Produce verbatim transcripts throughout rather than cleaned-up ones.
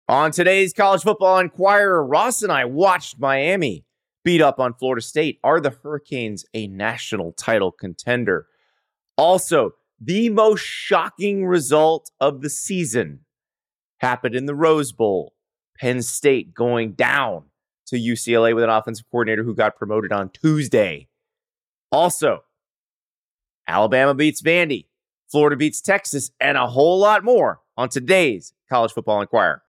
On today's College Football Inquirer, Ross and I watched Miami beat up on Florida State. Are the Hurricanes a national title contender? Also, the most shocking result of the season happened in the Rose Bowl. Penn State going down to U C L A with an offensive coordinator who got promoted on Tuesday. Also, Alabama beats Vandy, Florida beats Texas, and a whole lot more on today's College Football Inquirer.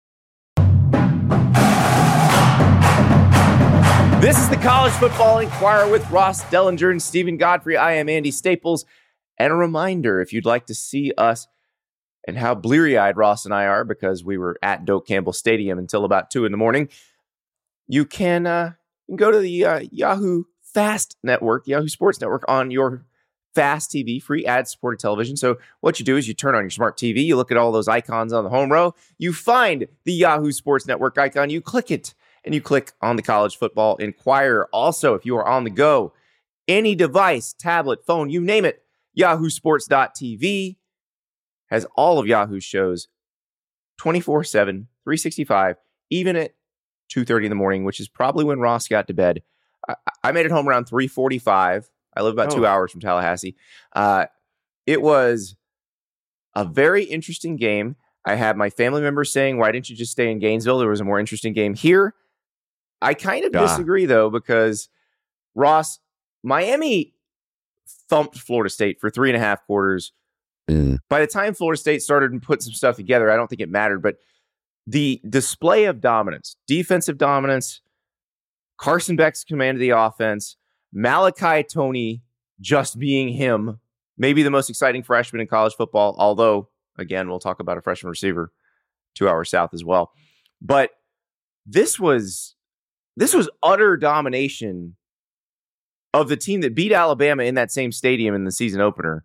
This is the College Football Inquirer with Ross Dellinger and Stephen Godfrey. I am Andy Staples. And a reminder, if you'd like to see us and how bleary-eyed Ross and I are because we were at Doak Campbell Stadium until about two in the morning, you can, uh, you can go to the uh, Yahoo Fast Network, Yahoo Sports Network on your Fast T V, free ad-supported television. So what you do is you turn on your smart T V, you look at all those icons on the home row, you find the Yahoo Sports Network icon, you click it, and you click on the College Football Inquirer. Also, if you are on the go, any device, tablet, phone, you name it, yahoo sports dot t v has all of Yahoo's shows twenty-four seven, three sixty-five, even at two thirty in the morning, which is probably when Ross got to bed. I, I made it home around three forty-five. I live about oh. two hours from Tallahassee. Uh, it was a very interesting game. I had my family members saying, why didn't you just stay in Gainesville? There was a more interesting game here. I kind of ah. disagree, though, because, Ross, Miami thumped Florida State for three and a half quarters. Mm. By the time Florida State started and put some stuff together, I don't think it mattered. But the display of dominance, defensive dominance, Carson Beck's command of the offense, Malachi Toney just being him, maybe the most exciting freshman in college football, although, again, we'll talk about a freshman receiver two hours south as well. But this was... This was utter domination of the team that beat Alabama in that same stadium in the season opener.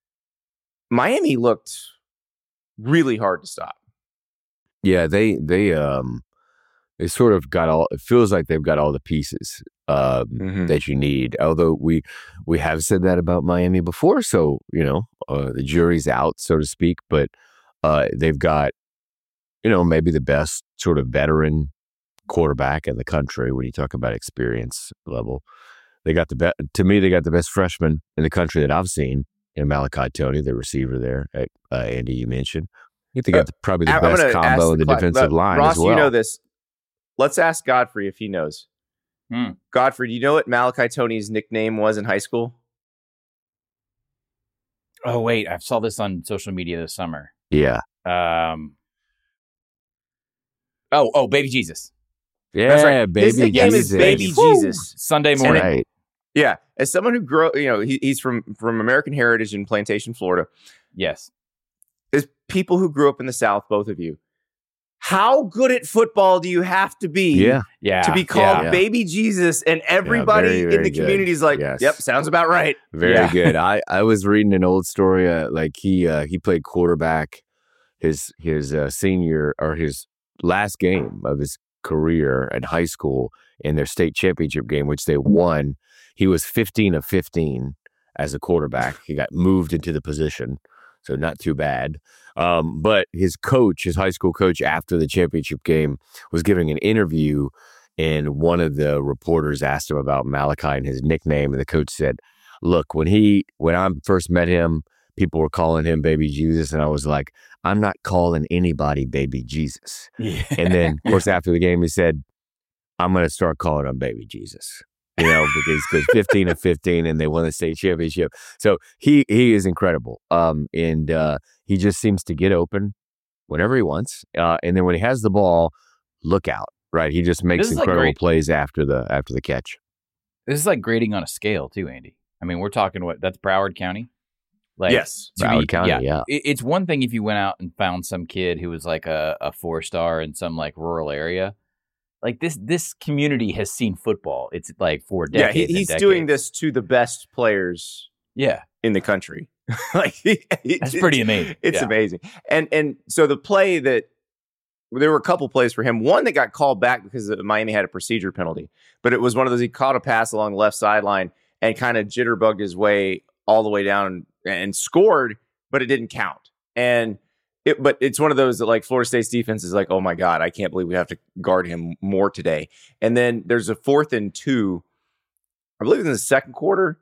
Miami looked really hard to stop. Yeah, they they um they sort of got all. It feels like they've got all the pieces um, mm-hmm. that you need. Although we we have said that about Miami before, so you know uh, the jury's out, so to speak. But uh, they've got you know maybe the best sort of veteran quarterback in the country when you talk about experience level. They got the best, to me, they got the best freshman in the country that I've seen in Malachi Toney, the receiver there, uh, Andy, you mentioned. I think they got the, probably the I'm best combo in the, the defensive cl- line Ross, as well. You know this. Let's ask Godfrey if he knows. Hmm. Godfrey, do you know what Malachi Toney's nickname was in high school? Oh, wait. I saw this on social media this summer. Yeah. Um. Oh, oh, Baby Jesus. Yeah, That's right. Baby His nickname Jesus. is Baby Woo! Jesus. Sunday morning. Right. Yeah, as someone who grew, you know, he, he's from from American Heritage in Plantation, Florida. Yes. As people who grew up in the South, both of you, how good at football do you have to be? Yeah, yeah, to be called yeah. Baby Jesus, and everybody yeah, very, very in the community is like, yes. "Yep, sounds about right." Very yeah. good. I, I was reading an old story. Uh, like he uh, he played quarterback his his uh, senior or his last game of his career in high school in their state championship game, which they won. He was fifteen of fifteen as a quarterback. He got moved into the position, so not too bad. Um, but his coach, his high school coach, after the championship game, was giving an interview, and one of the reporters asked him about Malachi and his nickname, and the coach said, "Look, when he when I first met him, people were calling him Baby Jesus, and I was like, I'm not calling anybody Baby Jesus." Yeah. And then, of course, after the game, he said, "I'm going to start calling him Baby Jesus." You know, because because fifteen of fifteen and they won the state championship. So he he is incredible. Um, and uh, he just seems to get open whenever he wants. Uh, and then when he has the ball, look out, right? He just makes incredible like plays after the after the catch. This is like grading on a scale too, Andy. I mean, we're talking what that's Broward County. Like, yes, Broward be, County. Yeah, yeah. It, it's one thing if you went out and found some kid who was like a, a four star in some like rural area. Like this, this community has seen football. It's like for decades. Yeah, he, he's decades. doing this to the best players. Yeah, in the country. Like he, that's pretty amazing. It's yeah. amazing. And and so the play that there were a couple plays for him. One that got called back because Miami had a procedure penalty, but it was one of those he caught a pass along the left sideline and kind of jitterbugged his way all the way down and, and scored, but it didn't count. And it, but it's one of those that like Florida State's defense is like, oh my God, I can't believe we have to guard him more today. And then there's a fourth and two, I believe in the second quarter,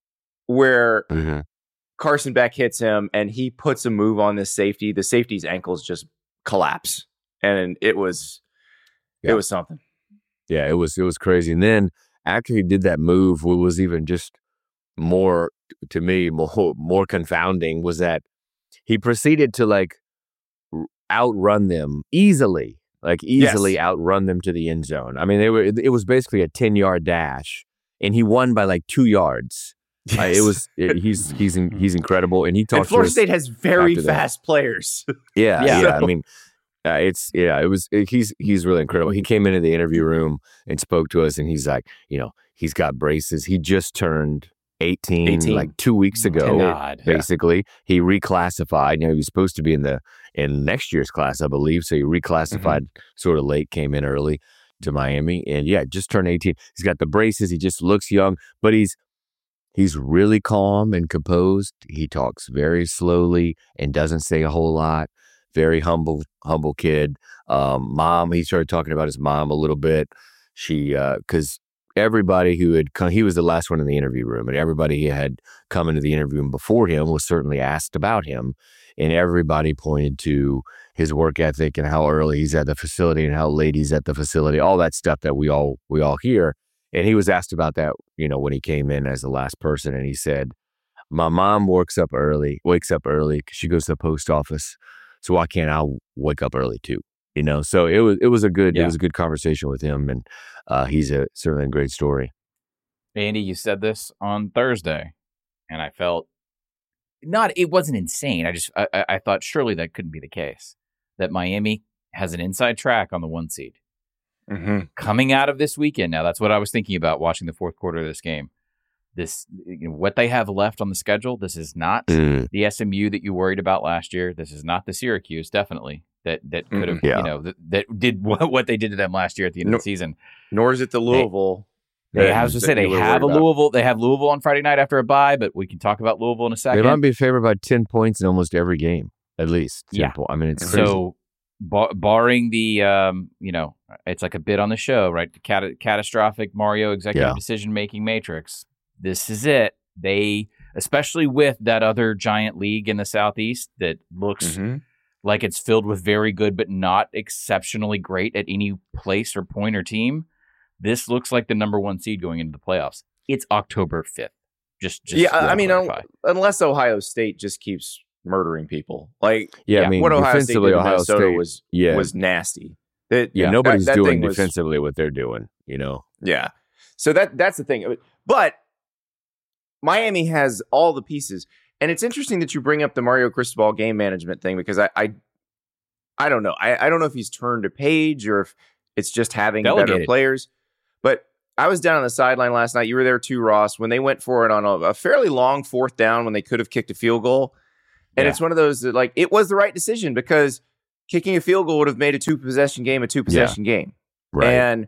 where Mm-hmm. Carson Beck hits him and he puts a move on this safety. The safety's ankles just collapse. And it was, Yeah. it was something. Yeah, it was it was crazy. And then after he did that move, what was even just more to me more more confounding was that he proceeded to like r- outrun them easily, like easily Yes. outrun them to the end zone. I mean, they were it, it was basically a ten yard dash, and he won by like two yards. Uh, it Yes. was it, he's he's in, he's incredible, and he And talked to Florida us. State has very after that. fast players. Yeah, Yeah. yeah. I mean, uh, it's yeah. It was it, he's he's really incredible. He came into the interview room and spoke to us, and he's like, you know, he's got braces. He just turned eighteen, eighteen. like two weeks ago. God. Basically, he reclassified. You know, he was supposed to be in the in next year's class, I believe. So he reclassified Mm-hmm. sort of late, came in early to Miami, and yeah, just turned eighteen. He's got the braces. He just looks young, but he's he's really calm and composed. He talks very slowly and doesn't say a whole lot. Very humble, humble kid. Um, mom, he started talking about his mom a little bit. She, uh, because everybody who had come, he was the last one in the interview room, and everybody who had come into the interview room before him was certainly asked about him, and everybody pointed to his work ethic and how early he's at the facility and how late he's at the facility, all that stuff that we all we all hear. And he was asked about that, you know, when he came in as the last person, and he said, "My mom works up early, wakes up early because she goes to the post office. So why can't I wake up early too?" You know, so it was it was a good Yeah. it was a good conversation with him, and uh, he's a certainly a great story. Andy, you said this on Thursday, and I felt not. It wasn't insane. I just I, I I thought surely that couldn't be the case. That Miami has an inside track on the one seed Mm-hmm. coming out of this weekend. Now that's what I was thinking about watching the fourth quarter of this game. This you know, what they have left on the schedule. This is not Mm. the S M U that you worried about last year. This is not the Syracuse, definitely that that could have Mhm. Yeah. you know that, that did what, what they did to them last year at the end No- of the season. Nor is it the Louisville. They that- have to that say they you were have a worried about. Louisville. They have Louisville on Friday night after a bye, but we can talk about Louisville in a They second. might be favored by ten points in almost every game, at least. ten Yeah. po- I mean, it's crazy. So, bar- barring the, um, you know, it's like a bit on the show, right? The cat- catastrophic Mario executive Yeah. decision making matrix. This is it. They, especially with that other giant league in the Southeast that looks Mhm. like it's filled with very good but not exceptionally great at any place or point or team. This looks like the number one seed going into the playoffs. It's October fifth. Just, just Yeah, to I I mean, clarify. un- unless Ohio State just keeps murdering people, like yeah, yeah, I mean, what Ohio State did defensively, to Ohio Minnesota State was yeah, was nasty. That, yeah, yeah, nobody's that- that doing thing was- defensively what they're doing. You know, Yeah. So that that's the thing. But Miami has all the pieces. And it's interesting that you bring up the Mario Cristobal game management thing because I I, I don't know. I, I don't know if he's turned a page or if it's just having better Delegated. players. But I was down on the sideline last night. You were there too, Ross, when they went for it on a, a fairly long fourth down when they could have kicked a field goal. And Yeah. it's one of those that, like, it was the right decision because kicking a field goal would have made a two possession game a two possession game. right? And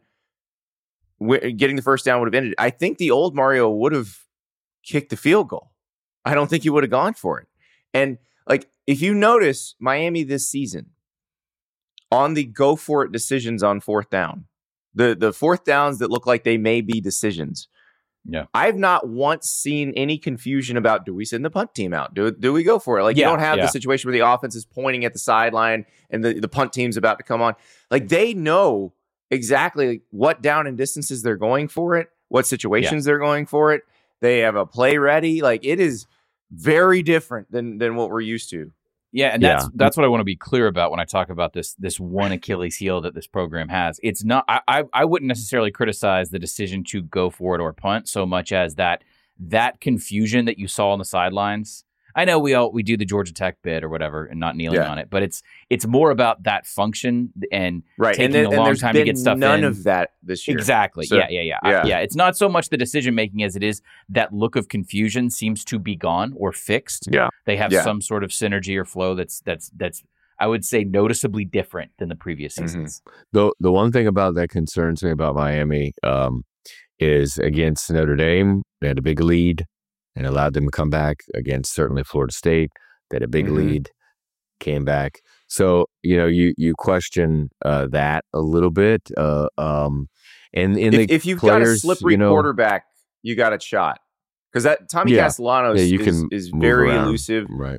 w- getting the first down would have ended. I think the old Mario would have kicked the field goal. I don't think he would have gone for it. And like, if you notice Miami this season on the go for it decisions on fourth down, the, the fourth downs that look like they may be decisions. Yeah. I've not once seen any confusion about, do we send the punt team out? Do, do we go for it? Like, Yeah, you don't have yeah. the situation where the offense is pointing at the sideline and the, the punt team's about to come on. Like, they know exactly what down and distances they're going for it, what situations they're going for it. They have a play ready. Like, it is very different than than what we're used to. Yeah, and Yeah. that's that's what I want to be clear about when I talk about this this one Achilles heel that this program has. It's not I, I I wouldn't necessarily criticize the decision to go for it or punt so much as that that confusion that you saw on the sidelines. I know we all we do the Georgia Tech bit or whatever and not kneeling Yeah. on it, but it's it's more about that function and Right. taking and then, a and long there's time to been get stuff none in. of that this year. Exactly. So- yeah, yeah, yeah, I- yeah. yeah. It's not so much the decision making as it is that look of confusion seems to be gone or fixed. Yeah. They have Yeah. some sort of synergy or flow that's that's that's I would say noticeably different than the previous Mhm. seasons. The the one thing about that concerns me about Miami um, is against Notre Dame, they had a big lead and allowed them to come back. Against certainly Florida State, they had a big Mhm. lead. came back. So, you know, you you question uh, that a little bit. Uh, um, and in if, the if you've players, got a slippery you know, quarterback, you got a shot. Because that Tommy Yeah. Castellanos yeah, you is, can is move very around. elusive. Right.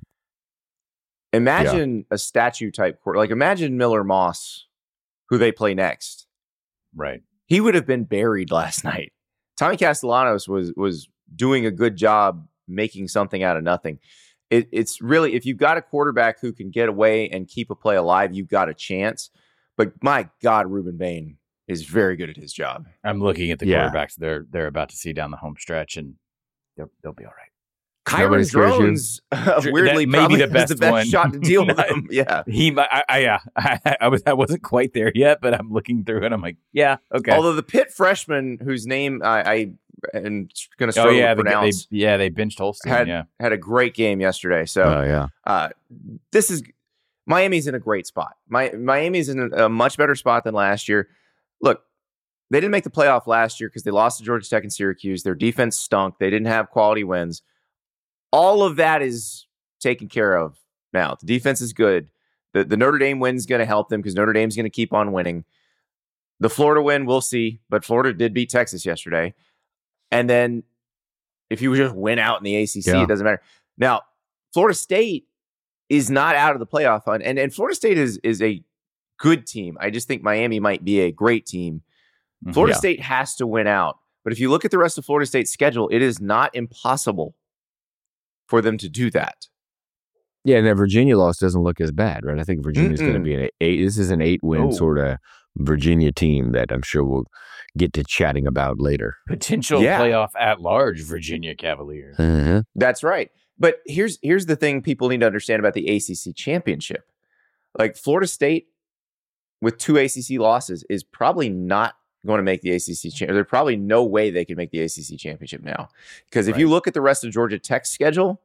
Imagine a statue type quarter. Like imagine Miller Moss, who they play next. Right. He would have been buried last night. Tommy Castellanos was was doing a good job making something out of nothing. It, it's really, if you've got a quarterback who can get away and keep a play alive, you've got a chance. But my God, Ruben Bain is very good at his job. I'm looking at the Yeah. quarterbacks they're they're about to see down the home stretch, and they'll they'll be all right. Nobody Kyron scares you? Drones, uh, That weirdly, may be probably the has best the best one. shot to deal with them. Yeah. He, might- I, I, yeah, I, I was, I wasn't quite there yet, but I'm looking through it. I'm like, yeah, okay. Although the Pitt freshman, whose name I, I am going to oh struggle yeah, to they, they, pronounce, yeah, they benched Holstein. had yeah, had a great game yesterday. So Oh, yeah. uh, this is Miami's in a great spot. My Miami's in a, a much better spot than last year. Look, they didn't make the playoff last year because they lost to Georgia Tech and Syracuse. Their defense stunk. They didn't have quality wins. All of that is taken care of now. The defense is good. The, the Notre Dame win is going to help them because Notre Dame's going to keep on winning. The Florida win, we'll see. But Florida did beat Texas yesterday. And then if you just win out in the A C C, Yeah. it doesn't matter. Now, Florida State is not out of the playoff hunt. And, and Florida State is, is a good team. I just think Miami might be a great team. Mhm. Florida Yeah. State has to win out. But if you look at the rest of Florida State's schedule, it is not impossible for them to do that. Yeah, and that Virginia loss doesn't look as bad, right? I think Virginia's going to Mm-mm. be an eight. This is an eight-win Oh. sort of Virginia team that I'm sure we'll get to chatting about later. potential Yeah. playoff at large Virginia Cavaliers. Uh-huh. That's right. But here's here's the thing people need to understand about the A C C championship. Like Florida State with two A C C losses is probably not going to make the A C C championship. There's probably no way they could make the A C C championship now. Because if Right. you look at the rest of Georgia Tech's schedule,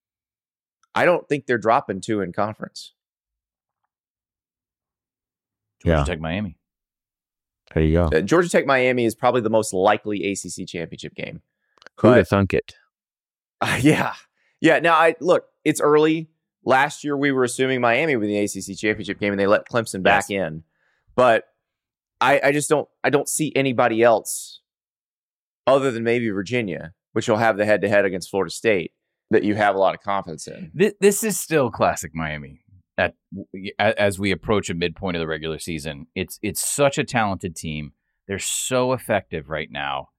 I don't think they're dropping two in conference. Georgia Yeah. Tech, Miami. There you go. Uh, Georgia Tech Miami is probably the most likely A C C championship game. Who'd but- have thunk it? Uh, yeah. Yeah. Now, I look, it's early. Last year, we were assuming Miami would win the A C C championship game, and they let Clemson back in. But I, I just don't I don't see anybody else other than maybe Virginia, which will have the head-to-head against Florida State, that you have a lot of confidence in. This, this is still classic Miami. At as we approach a midpoint of the regular season, it's it's such a talented team. They're so effective right now.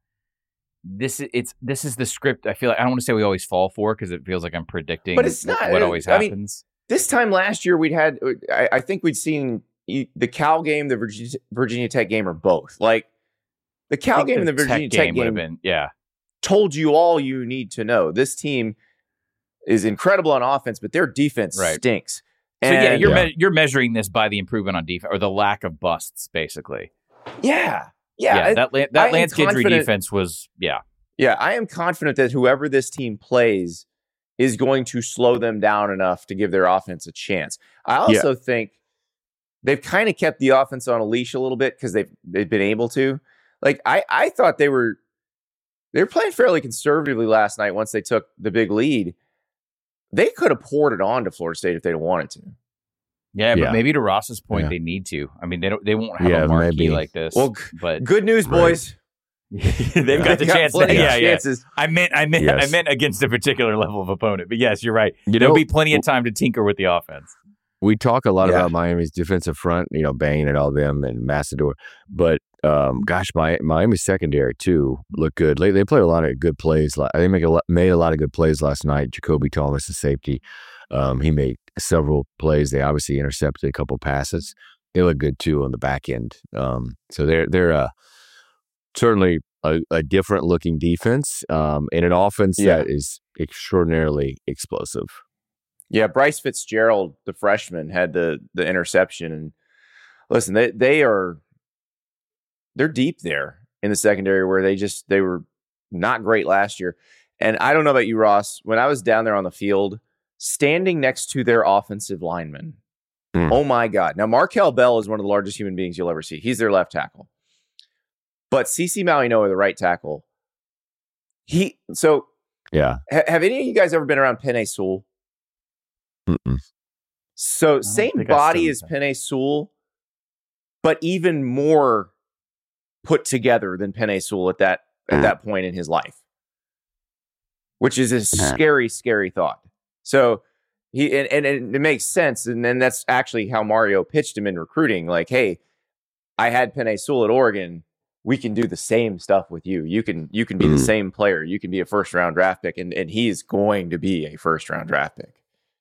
This is it's this is the script. I feel like I don't want to say we always fall for because it feels like I'm predicting But it's wh- not- what always I mean, happens. This time last year, we'd had, I, I think we'd seen e- the Cal game, the Virginia, Virginia Tech game, or both. Like, the I Cal think game and the Tech Virginia Tech would have game been yeah. told you all you need to know. This team is incredible on offense, but their defense Right. stinks. So yeah, And- you're Yeah. Me- you're measuring this by the improvement on defense or the lack of busts, basically. yeah, yeah, Yeah, I- that La- I that am Lance Guidry confident- defense was yeah. yeah. I am confident that whoever this team plays is going to slow them down enough to give their offense a chance. I also think they've kind of kept the offense on a leash a little bit because they've they've been able to. Like I, I thought they were they were playing fairly conservatively last night once they took the big lead. They could have poured it on to Florida State if they'd wanted to. Yeah, but Yeah. maybe to Ross's point, Yeah. they need to. I mean, they don't. They won't have Yeah, a marquee maybe. like this. Well, g- but Good news, Right. boys. they've got the chance. plenty yeah, of yeah. chances. I meant, I meant, Yes. I meant against a particular level of opponent. But yes, you're right. You There'll know, be plenty of time to tinker with the offense. we talk a lot Yeah. about Miami's defensive front, you know, Bain and all them and Massador. But um, gosh, my Miami's secondary too look good. They, they played a lot of good plays. la- They make a lot, made a lot of good plays last night. Jacoby Thomas, the safety, um, he made several plays. They obviously intercepted a couple passes. They look good too on the back end. Um, so they're they're uh, certainly a, a different looking defense um, and an offense Yeah. that is extraordinarily explosive. Yeah, Bryce Fitzgerald, the freshman, had the the interception. And listen, they they are they're deep there in the secondary where they just they were not great last year. And I don't know about you, Ross. When I was down there on the field, standing next to their offensive lineman, Hmm. oh my God! Now Markel Bell is one of the largest human beings you'll ever see. He's their left tackle, but CeCe Malinois, the right tackle, he so Yeah. ha- have any of you guys ever been around Penei Sewell? Mm-mm. So same think I body still as that. Penei Sewell, but even more put together than Penei Sewell at that at that point in his life, which is a scary, scary thought. So he and, and, and it makes sense, and then that's actually how Mario pitched him in recruiting. Like, hey, I had Penei Sewell at Oregon. We can do the same stuff with you. You can you can be Mm. the same player. You can be a first round draft pick, and and he's going to be a first round draft pick.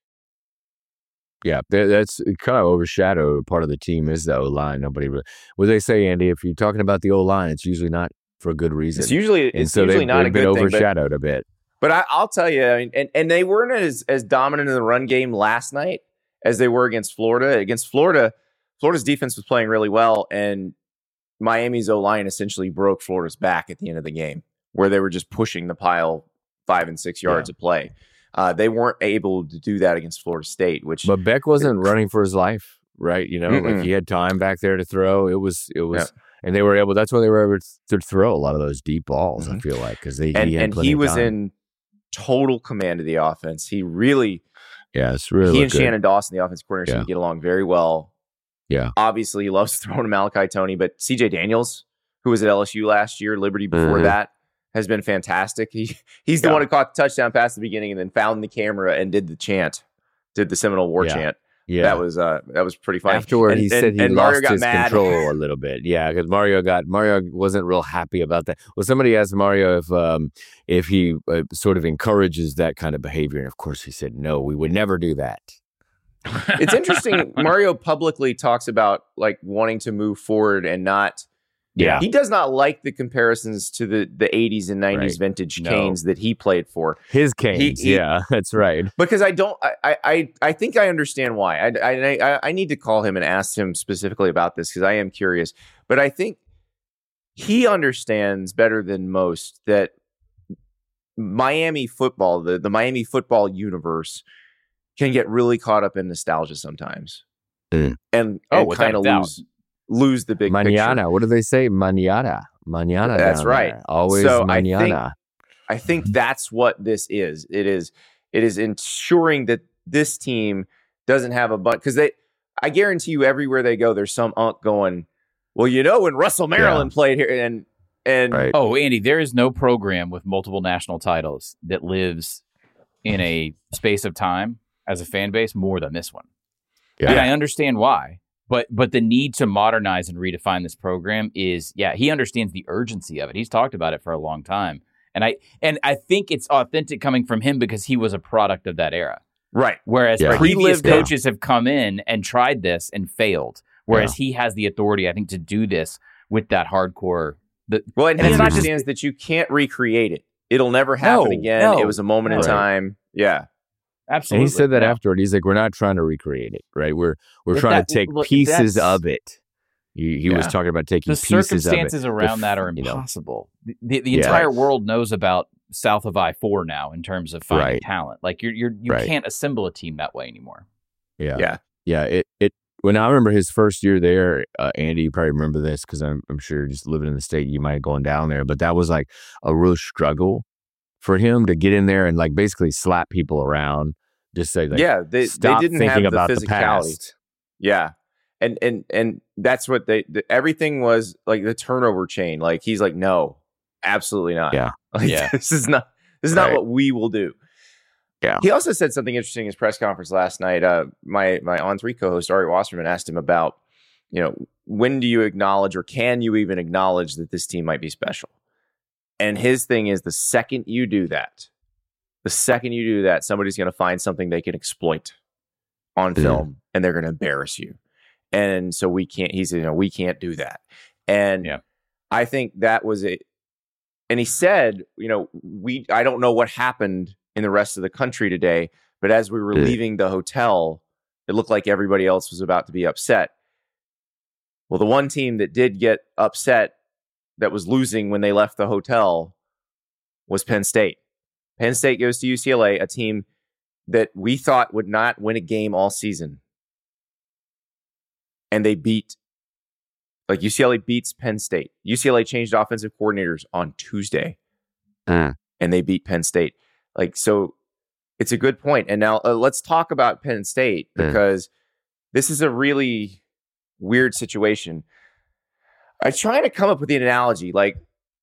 Yeah, that, that's kind of overshadowed. Part of the team is the O line. Nobody really. What they say, Andy? If you're talking about the O line, it's usually not for a good reason. It's usually and it's so usually they've, not they've a been good thing. But, overshadowed a bit. but I, I'll tell you, I mean, and and they weren't as as dominant in the run game last night as they were against Florida. Against Florida, Florida's defense was playing really well, and Miami's O line essentially broke Florida's back at the end of the game, where they were just pushing the pile five and six yards Yeah. of play. Uh, they weren't able to do that against Florida State, which But Beck wasn't running for his life, right? You know, Mm-mm. like he had time back there to throw. It was, it was, Yeah. and they were able. That's why they were able to throw a lot of those deep balls. I Mhm. feel like because they and he had and plenty he of was time. in total command of the offense. He really Yeah, it's really he looked and good. Shannon Dawson, the offensive coordinator, seem Yeah. to get along very well. Yeah. Obviously, he loves throwing to Malachi Tony, but C J Daniels, who was at L S U last year, Liberty before Mhm. that, has been fantastic. He he's the Yeah. one who caught the touchdown pass at the beginning and then found the camera and did the chant, did the Seminole War Yeah. chant. Yeah, That was uh that was pretty funny. afterward and, he and, said he and lost Mario got his mad. control a little bit. Yeah, because Mario got Mario wasn't real happy about that. Well, somebody asked Mario if um if he uh, sort of encourages that kind of behavior, and of course he said no, we would never do that. It's interesting. Mario publicly talks about like wanting to move forward and not. Yeah. He does not like the comparisons to the, the eighties and nineties Right. vintage No. Canes that he played for. His canes, he- yeah, that's right. Because I don't, I, I, I think I understand why. I, I, I, I need to call him and ask him specifically about this because I am curious. But I think he understands better than most that Miami football, the, the Miami football universe, can get really caught up in nostalgia sometimes, Mm. and, Oh, and without kind a of doubt. lose lose the big Mañana, picture. what do they say? Mañana, mañana. That's down right. there. Always So I think- mañana. I think that's what this is. It is it is ensuring that this team doesn't have a bunch because they I guarantee you everywhere they go, there's some unk going, well, you know, when Russell Maryland played here and and Right. Oh, Andy, there is no program with multiple national titles that lives in a space of time as a fan base more than this one. Yeah. And I understand why. But but the need to modernize and redefine this program is, yeah, he understands the urgency of it. He's talked about it for a long time. And I and I think it's authentic coming from him because he was a product of that era. right. Whereas Yeah. previous He lived it. coaches have come in and tried this and failed. Whereas he has the authority, I think, to do this with that hardcore. The, Well, and, And he it's not just- understands that you can't recreate it. It'll never happen No, again. no. It was a moment in Right. time. Yeah. absolutely. And he said that No. afterward. He's like, we're not trying to recreate it, right? We're we're If trying that- to take look, pieces that's- of it. He, he was Yeah. talking about taking The pieces of it. circumstances around The that f- are you know, impossible. The, the, the Yeah. entire world knows about south of I four now in terms of finding Right. talent. Like you're you're you Right. can't assemble a team that way anymore. Yeah. Yeah. Yeah. It, it, when I remember his first year there, uh, Andy, you probably remember this because I'm, I'm sure just living in the state, you might have gone down there, but that was like a real struggle for him to get in there and like basically slap people around. Just say, like, yeah. They, they stop didn't thinking have the about the physicality. past. Yeah. And and and that's what they the, everything was like the turnover chain. Like he's like, no, absolutely not. Yeah. Like, Yeah. this is not this is Right. not what we will do. Yeah. He also said something interesting in his press conference last night. Uh my my On Three co-host Ari Wasserman asked him about, you know, when do you acknowledge or can you even acknowledge that this team might be special? And his thing is the second you do that, the second you do that, somebody's going to find something they can exploit on Mhm. film and they're going to embarrass you. And so we can't, he said, you know, we can't do that. And Yeah. I think that was it. And he said, you know, we, I don't know what happened in the rest of the country today, but as we were Mm. leaving the hotel, it looked like everybody else was about to be upset. Well, the one team that did get upset that was losing when they left the hotel was Penn State. Penn State goes to U C L A, a team that we thought would not win a game all season. And they beat, like U C L A beats Penn State. U C L A changed offensive coordinators on Tuesday Mm. and they beat Penn State. Like, so It's a good point. And now uh, let's talk about Penn State, because mm. this is a really weird situation. I try to come up with the analogy, like,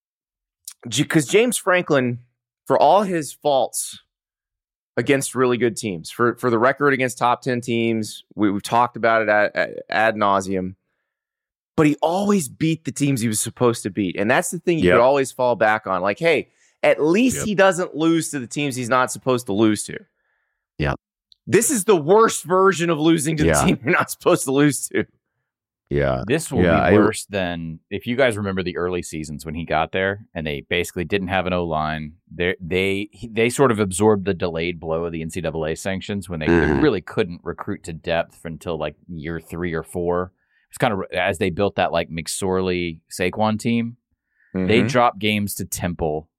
because James Franklin, for all his faults against really good teams, for, for the record against top ten teams, we, we've talked about it ad, ad, ad nauseum, but he always beat the teams he was supposed to beat. And that's the thing you yep. could always fall back on. Like, hey, at least yep. he doesn't lose to the teams he's not supposed to lose to. Yeah. This is the worst version of losing to yeah. the team you're not supposed to lose to. Yeah. This will yeah, be worse I, than, if you guys remember the early seasons when he got there and they basically didn't have an O-line. They they they sort of absorbed the delayed blow of the N C double A sanctions when they, mm. they really couldn't recruit to depth until like year three or four. It was kind of as they built that like McSorley Saquon team. Mm-hmm. They dropped games to Temple,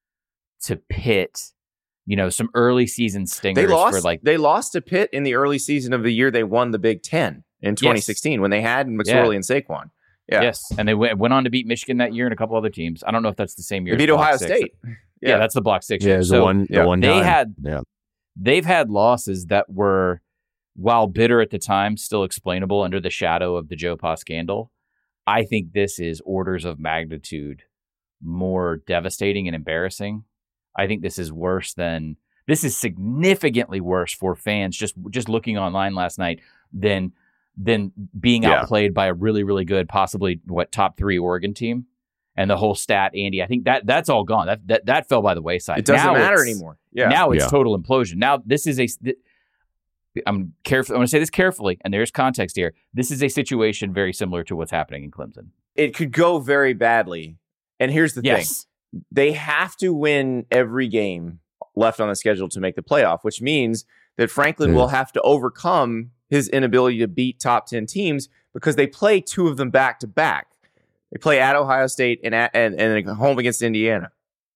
to Pitt, you know, some early season stingers. They lost, for like they lost to Pitt in the early season of the year they won the Big Ten in twenty sixteen yes. when they had McSorley yeah. and Saquon. Yeah. Yes, and they went, went on to beat Michigan that year and a couple other teams. I don't know if that's the same year. They beat Ohio Six. State. Yeah. yeah, that's the Block Six. Yeah, so the one, the yeah. one they time. had, yeah. they've had losses that were, while bitter at the time, still explainable under the shadow of the Joe Pa scandal. I think this is orders of magnitude more devastating and embarrassing. I think this is worse than this is significantly worse for fans just just looking online last night than than being yeah. outplayed by a really really good, possibly what top three Oregon team. And the whole stat, Andy, I think that that's all gone. That that, that fell by the wayside. It doesn't now matter anymore. Yeah. Now it's yeah. total implosion. Now this is a. Th- I'm careful. I want to say this carefully, and there's context here. This is a situation very similar to what's happening in Clemson. It could go very badly. And here's the yes. thing. They have to win every game left on the schedule to make the playoff, which means that Franklin mm. will have to overcome his inability to beat top ten teams because they play two of them back to back. They play at Ohio State and at, and, and home against Indiana.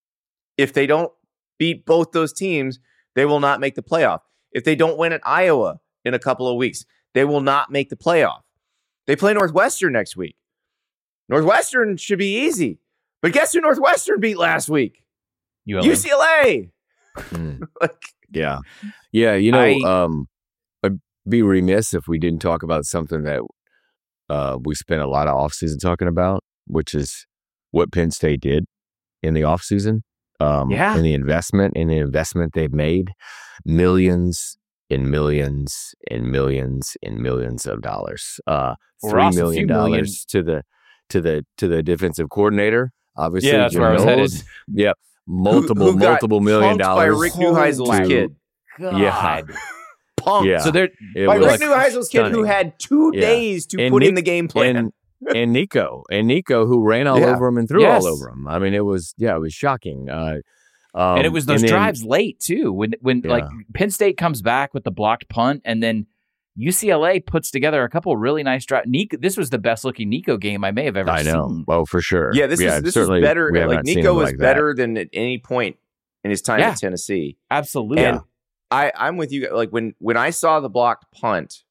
If they don't beat both those teams, they will not make the playoff. If they don't win at Iowa in a couple of weeks, they will not make the playoff. They play Northwestern next week. Northwestern should be easy. But guess who Northwestern beat last week? U L A. U C L A. Mm. like, yeah. Yeah, you know, I, um, I'd be remiss if we didn't talk about something that uh, we spent a lot of offseason talking about, which is what Penn State did in the offseason. Um, yeah. And the investment and the investment they've made. Millions and millions and millions and millions of dollars. Uh, three million dollars to the to the to the defensive coordinator. Obviously, yeah, that's Jim where I was Knowles. headed. Yep, multiple who, who multiple million dollars by Rick Neuheisel's kid. God. Yeah, Punked. yeah. So there by Rick like Neuheisel's kid, who had two yeah. days to and put Nick, in the game plan. And, and Nico and Nico, who ran all yeah. over him and threw yes. all over him. I mean, it was yeah, it was shocking. Uh, Um, and it was those then, drives late too. When when yeah. like Penn State comes back with the blocked punt, and then U C L A puts together a couple of really nice drives. Nico, this was the best looking Nico game I may have ever I know. seen. Oh, for sure. Yeah, this yeah, is this is better. Like Nico was like better than at any point in his time yeah. at Tennessee. Absolutely. And I, I'm with you. Like when when I saw the blocked punt,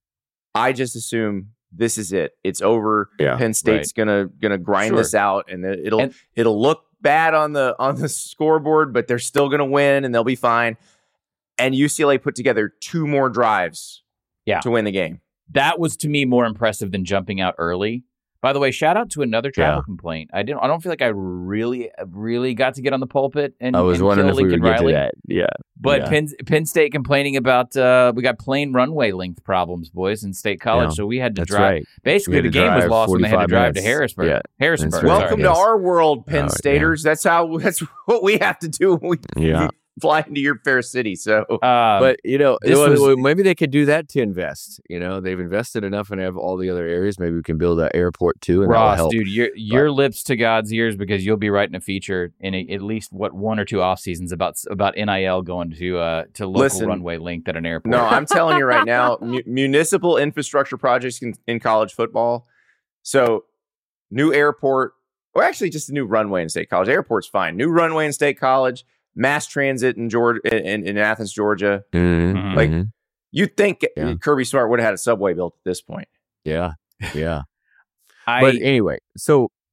I just assume this is it. It's over. Yeah, Penn State's right. gonna gonna grind Sure. this out, and it'll And- it'll look bad on the on the scoreboard, but they're still gonna win, and they'll be fine. And U C L A put together two more drives Yeah. to win the game. That was to me more impressive than jumping out early. By the way, shout out to another travel Yeah. complaint. I didn't. I don't feel like I really, really got to get on the pulpit and, I was and wondering kill if we Lincoln would get Riley. to that. Yeah, But yeah. Penn, Penn State complaining about uh, we got plane runway length problems, boys, in State College, Yeah, so we had to that's drive. right. Basically, We the had to game was drive lost when they had to forty-five drive to minutes. Harrisburg. Yeah, Harrisonburg. that's Welcome right. sorry. to Yes. our world, Penn Oh, Staters. That's how. That's what we have to do when we Yeah. fly into your fair city. So, Um, But you know, this well, was- well, maybe they could do that to invest. You know, they've invested enough and have all the other areas. Maybe we can build an airport too, and that'll Ross, help. dude, your your lips to God's ears, because you'll be writing a feature in a, at least what one or two off seasons about about N I L going to uh, to local Listen, runway length at an airport. no, I'm telling you right now, mu- municipal infrastructure projects in, in college football. So, new airport, or actually just a new runway in State College. Airport's fine. New runway in State College. Mass transit in Georgia, in, in Athens, Georgia. Mhm, Mhm. Like, mhm. You'd think Yeah. Kirby Smart would have had a subway built at this point. yeah, yeah. I, But anyway, so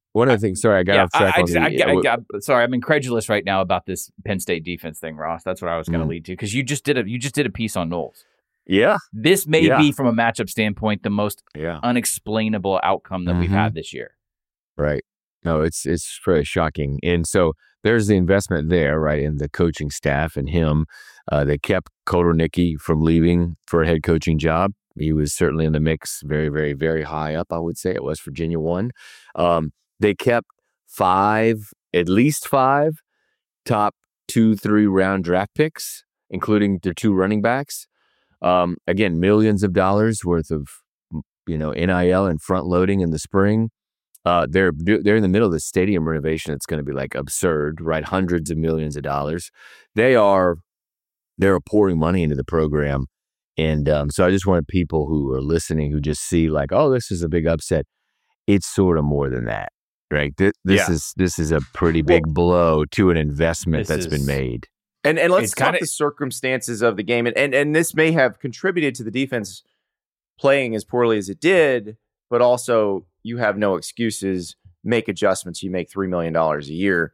one of the things. Sorry, I got yeah, off track I, I on just, the. I, uh, I, I, sorry, I'm incredulous right now about this Penn State defense thing, Ross. That's what I was going to Mm. lead to because you just did a you just did a piece on Knowles. yeah, This may Yeah. be, from a matchup standpoint, the most yeah, unexplainable outcome that we've Mhm. had this year. right. No, it's it's very shocking, and so there's the investment there, right, in the coaching staff and him. Uh, they kept Kotelnicki from leaving for a head coaching job. He was certainly in the mix, very, very, very high up. I would say at West Virginia one. Um, they kept five, at least five, top two, three round draft picks, including their two running backs. Um, again, millions of dollars worth of, you know, N I L and front loading in the spring. Uh, they're they're in the middle of the stadium renovation. It's going to be like absurd, right? Hundreds of millions of dollars. They are they're pouring money into the program, and um, so I just wanted people who are listening who just see like, oh, this is a big upset. It's sort of more than that, right? This, this Yeah. is this is a pretty big Well, blow to an investment this that's is- been made. And and let's It's talk kinda- the circumstances of the game, and, and and this may have contributed to the defense playing as poorly as it did, but also you have no excuses. Make adjustments. You make three million dollars a year.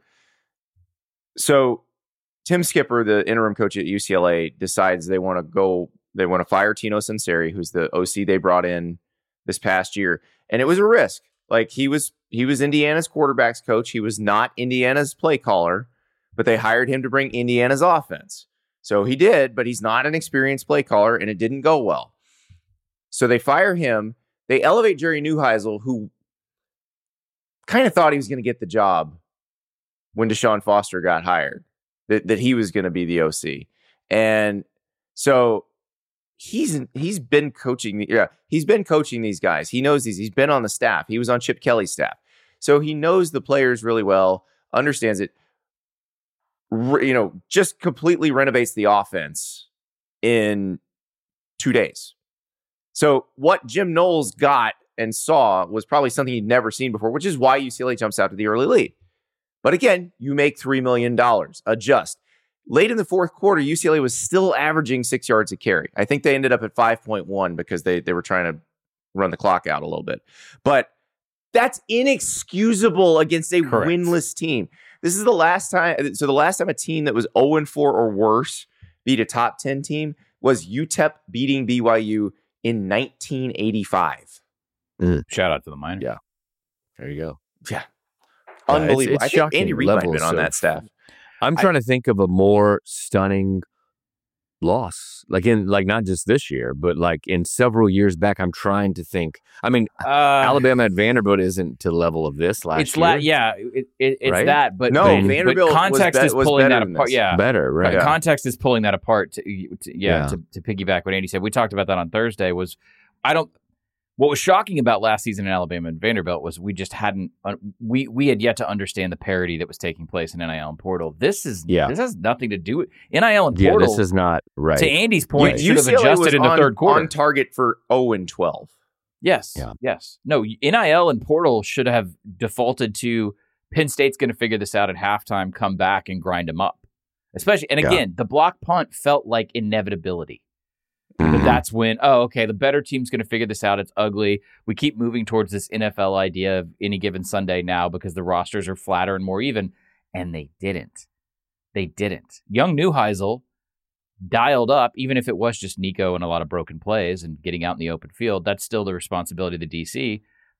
So Tim Skipper, the interim coach at U C L A, decides they want to go. They want to fire Tino Sunseri, who's the O C they brought in this past year, and it was a risk. Like he was he was Indiana's quarterbacks coach. He was not Indiana's play caller. But they hired him to bring Indiana's offense. So he did, but he's not an experienced play caller, and it didn't go well. So they fire him. They elevate Jerry Neuheisel, who kind of thought he was going to get the job when Deshaun Foster got hired, that, that he was going to be the O C. And so he's he's been coaching. Yeah, he's been coaching these guys. He knows these. He's been on the staff. He was on Chip Kelly's staff. So he knows the players really well, understands it. You know, just completely renovates the offense in two days. So what Jim Knowles got and saw was probably something he'd never seen before, which is why U C L A jumps out to the early lead. But again, you make three million dollars. Adjust. Late in the fourth quarter, U C L A was still averaging six yards a carry. I think they ended up at five point one because they, they were trying to run the clock out a little bit. But that's inexcusable against a Correct. winless team. This is the last time. So the last time a team that was oh and four or worse beat a top ten team was U T E P beating B Y U in nineteen eighty-five. Shout out to the Miners. Yeah. There you go. Yeah. Yeah, Unbelievable. it's- it's I think shocking Andy Reid might have been levels on that of- staff. I'm I- trying to think of a more stunning loss, like in like not just this year, but like in several years back. I'm trying to think. I mean, Uh, Alabama at Vanderbilt isn't to the level of this last it's year. la- yeah, it, it, it's Right? that, but No, but, Vanderbilt but context was be- is was pulling better that than apart. this. Yeah, better, right? Yeah. context is pulling that apart. To, to, yeah, Yeah. To, to piggyback what Andy said, we talked about that on Thursday. Was I don't. What was shocking about last season in Alabama and Vanderbilt was we just hadn't uh, we we had yet to understand the parity that was taking place in N I L and portal. This is Yeah. this has nothing to do with N I L and Yeah, portal. this is not right. To Andy's point, U- should have UCLA was adjusted in the on- third quarter. on target for oh and twelve. Yes. Yeah. Yes. No, N I L and portal should have defaulted to Penn State's going to figure this out at halftime, come back and grind them up. Especially, and Yeah. again, the block punt felt like inevitability. But Mhm. that's when, oh, okay, the better team's going to figure this out. It's ugly. We keep moving towards this N F L idea of any given Sunday now because the rosters are flatter and more even. And they didn't. They didn't. Young Neuheisel dialed up, even if it was just Nico and a lot of broken plays and getting out in the open field. That's still the responsibility of the D C.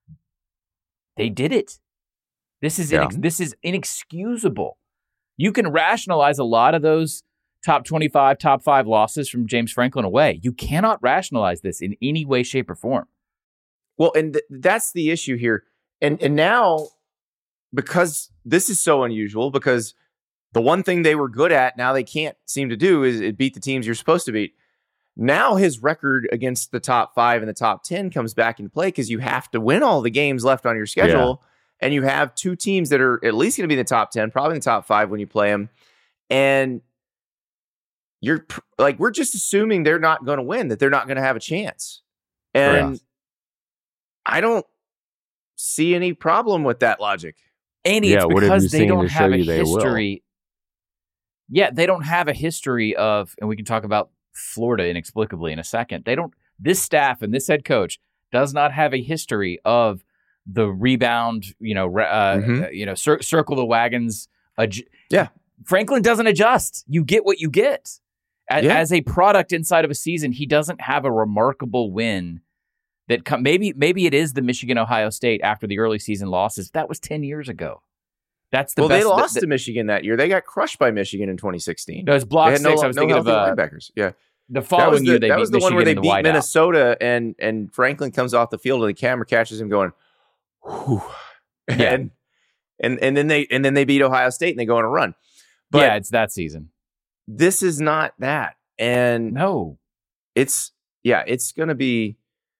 They did it. This is Yeah. inex- this is inexcusable. You can rationalize a lot of those top twenty-five, top five losses from James Franklin away. You cannot rationalize this in any way, shape, or form. Well, and th- that's the issue here. And and now, because this is so unusual, because the one thing they were good at, now they can't seem to do is it beat the teams you're supposed to beat. Now his record against the top five and the top ten comes back into play because you have to win all the games left on your schedule. And you have two teams that are at least going to be in the top ten, probably in the top five when you play them. And you're pr- like, we're just assuming they're not going to win, that they're not going to have a chance. And Correct. I don't see any problem with that logic. Andy, Yeah, it's what have you because they seen don't to show have a you they will? history. Yeah, they don't have a history of, and we can talk about Florida inexplicably in a second. They don't, this staff and this head coach does not have a history of the rebound, you know, uh, Mm-hmm. uh, you know, cir- circle the wagons. Adj- Yeah. Franklin doesn't adjust. You get what you get. A- Yeah. As a product inside of a season, he doesn't have a remarkable win that com- maybe maybe it is the Michigan Ohio State after the early season losses. That was ten years ago. That's the well, best. they lost the, the, to Michigan that year. They got crushed by Michigan in twenty sixteen. Those They block had six. no, I was no thinking of healthy uh, linebackers. Yeah. the That was following the, year. They that beat was the Michigan one where they in the beat whiteout. Minnesota, and and Franklin comes off the field and the camera catches him going, whew. Yeah. and, and and then they and then they beat Ohio State and they go on a run. But yeah, it's that season. this is not that. And No. it's yeah, it's going to be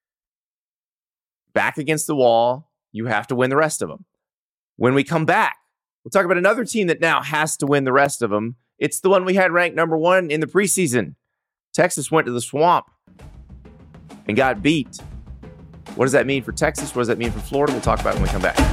back against the wall. You have to win the rest of them. When we come back, we'll talk about another team that now has to win the rest of them. It's the one we had ranked number one in the preseason. Texas went to the Swamp and got beat. What does that mean for Texas? What does that mean for Florida? We'll talk about it when we come back.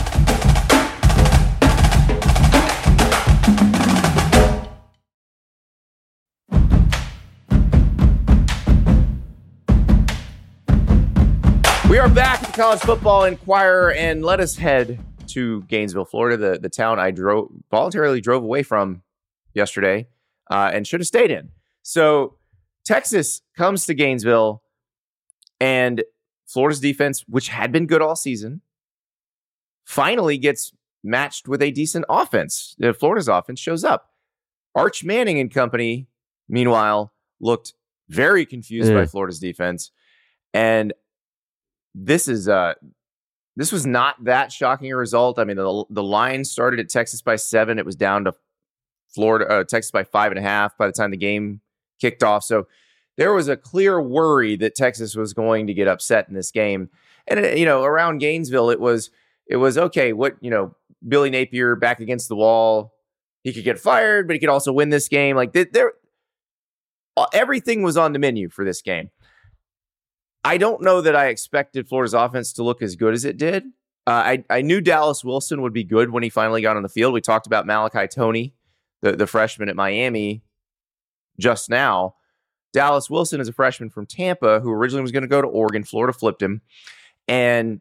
We are back at the College Football Inquirer, and let us head to Gainesville, Florida, the, the town I drove voluntarily drove away from yesterday uh, and should have stayed in. So Texas comes to Gainesville, and Florida's defense, which had been good all season, finally gets matched with a decent offense. Uh, Florida's offense shows up. Arch Manning and company, meanwhile, looked very confused Mm. by Florida's defense. And this is uh, this was not that shocking a result. I mean, the the line started at Texas by seven. It was down to Florida, uh, Texas by five and a half by the time the game kicked off. So there was a clear worry that Texas was going to get upset in this game. And it, you know, around Gainesville, it was it was okay. What you know, Billy Napier back against the wall. He could get fired, but he could also win this game. Like there, everything was on the menu for this game. I don't know that I expected Florida's offense to look as good as it did. Uh, I, I knew Dallas Wilson would be good when he finally got on the field. We talked about Malachi Toney, the, the freshman at Miami, just now. Dallas Wilson is a freshman from Tampa who originally was going to go to Oregon. Florida flipped him. And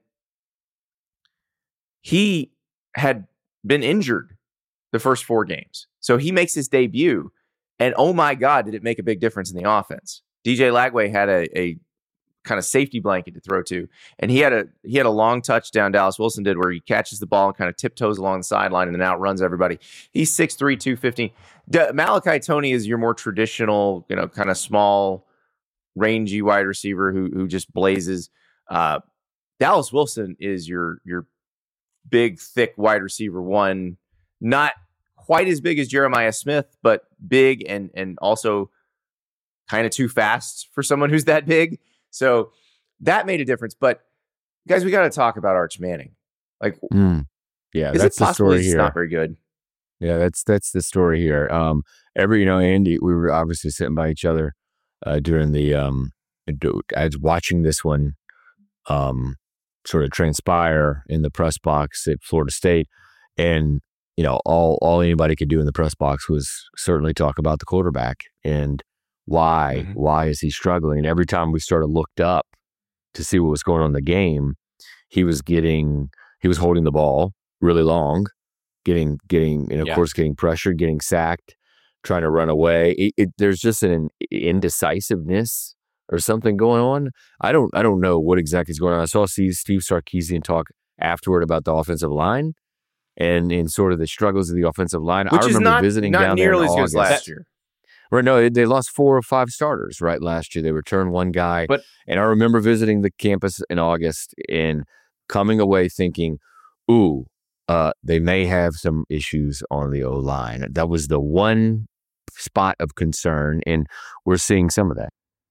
he had been injured the first four games. So he makes his debut. And oh my God, did it make a big difference in the offense. D J Lagway had a, a kind of safety blanket to throw to. And he had a he had a long touchdown, Dallas Wilson did, where he catches the ball and kind of tiptoes along the sideline and then outruns everybody. He's six three, two fifteen. D- Malachi Toney is your more traditional, you know, kind of small, rangy wide receiver who who just blazes. Uh, Dallas Wilson is your your big, thick wide receiver one. Not quite as big as Jeremiah Smith, but big and and also kind of too fast for someone who's that big. So that made a difference. But guys, we got to talk about Arch Manning. Like, Mm. Yeah, is that's it the possible story he's here. not very good? Yeah, that's that's the story here. Um, every you know, Andy, we were obviously sitting by each other uh, during the um, I was watching this one um, sort of transpire in the press box at Florida State, and you know, all all anybody could do in the press box was certainly talk about the quarterback and why Mhm. why is he struggling. And every time we sort of looked up to see what was going on in the game, he was getting he was holding the ball really long. Getting, getting, and of Yeah. course, getting pressured, getting sacked, trying to run away. It, it, there's just an indecisiveness or something going on. I don't, I don't know what exactly is going on. I saw Steve, Steve Sarkisian talk afterward about the offensive line and in sort of the struggles of the offensive line. Which I is remember not, visiting not down there nearly in as good as August. last year. Right, no, they lost four or five starters right last year. They returned one guy, But- and I remember visiting the campus in August and coming away thinking, "Ooh, uh, they may have some issues on the O line." That was the one spot of concern, and we're seeing some of that.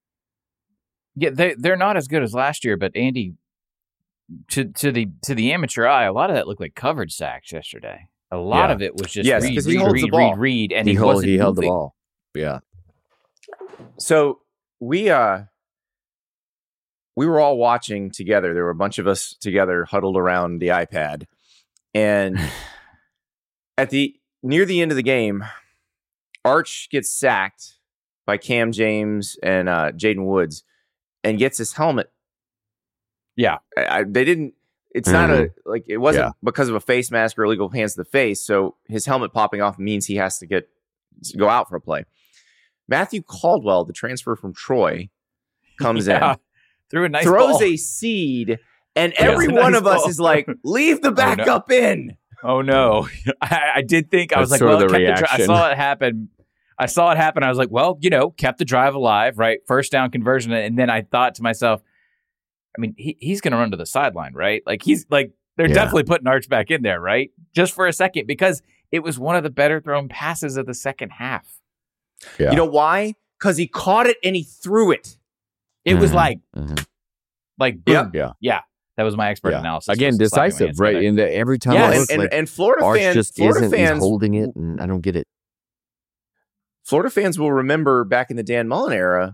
Yeah, they they're not as good as last year, but Andy, to to the to the amateur eye, a lot of that looked like coverage sacks yesterday. A lot Yeah. of it was just Yes, read, 'cause he read, holds the read, ball. read, read, and he he, held, wasn't he held the moving. ball. Yeah, So we uh we were all watching together. There were a bunch of us together huddled around the iPad. And at the near the end of the game, Arch gets sacked by Cam James and uh, Jaden Woods and gets his helmet. Yeah. I, I, they didn't it's not a Mhm. like it wasn't Yeah. because of a face mask or illegal hands to the face. So his helmet popping off means he has to get to go out for a play. Matthew Caldwell, the transfer from Troy, comes Yeah. in, Threw a nice throws ball. a seed, and Yeah, every it's a one nice of us ball. is like, "Leave the no. backup in." Oh no! I, I did think I was That's like, sort well, of the kept the dri- I reaction. saw it happen. I saw it happen. I was like, well, you know, kept the drive alive, right? First down conversion, and then I thought to myself, I mean, he, he's going to run to the sideline, right? Like he's like they're Yeah. definitely putting Arch back in there, right? Just for a second, because it was one of the better thrown passes of the second half. Yeah. You know why? Because he caught it and he threw it. It was Mhm. like, Mhm. like, boom. Yep. Yeah. yeah. That was my expert Yeah. analysis. Again, was slapping my decisive, hands right? together. In the every time Yes. I And, look, and, like and Florida Arch fans, just Florida isn't. He's fans, holding it, and I don't get it. Florida fans will remember back in the Dan Mullen era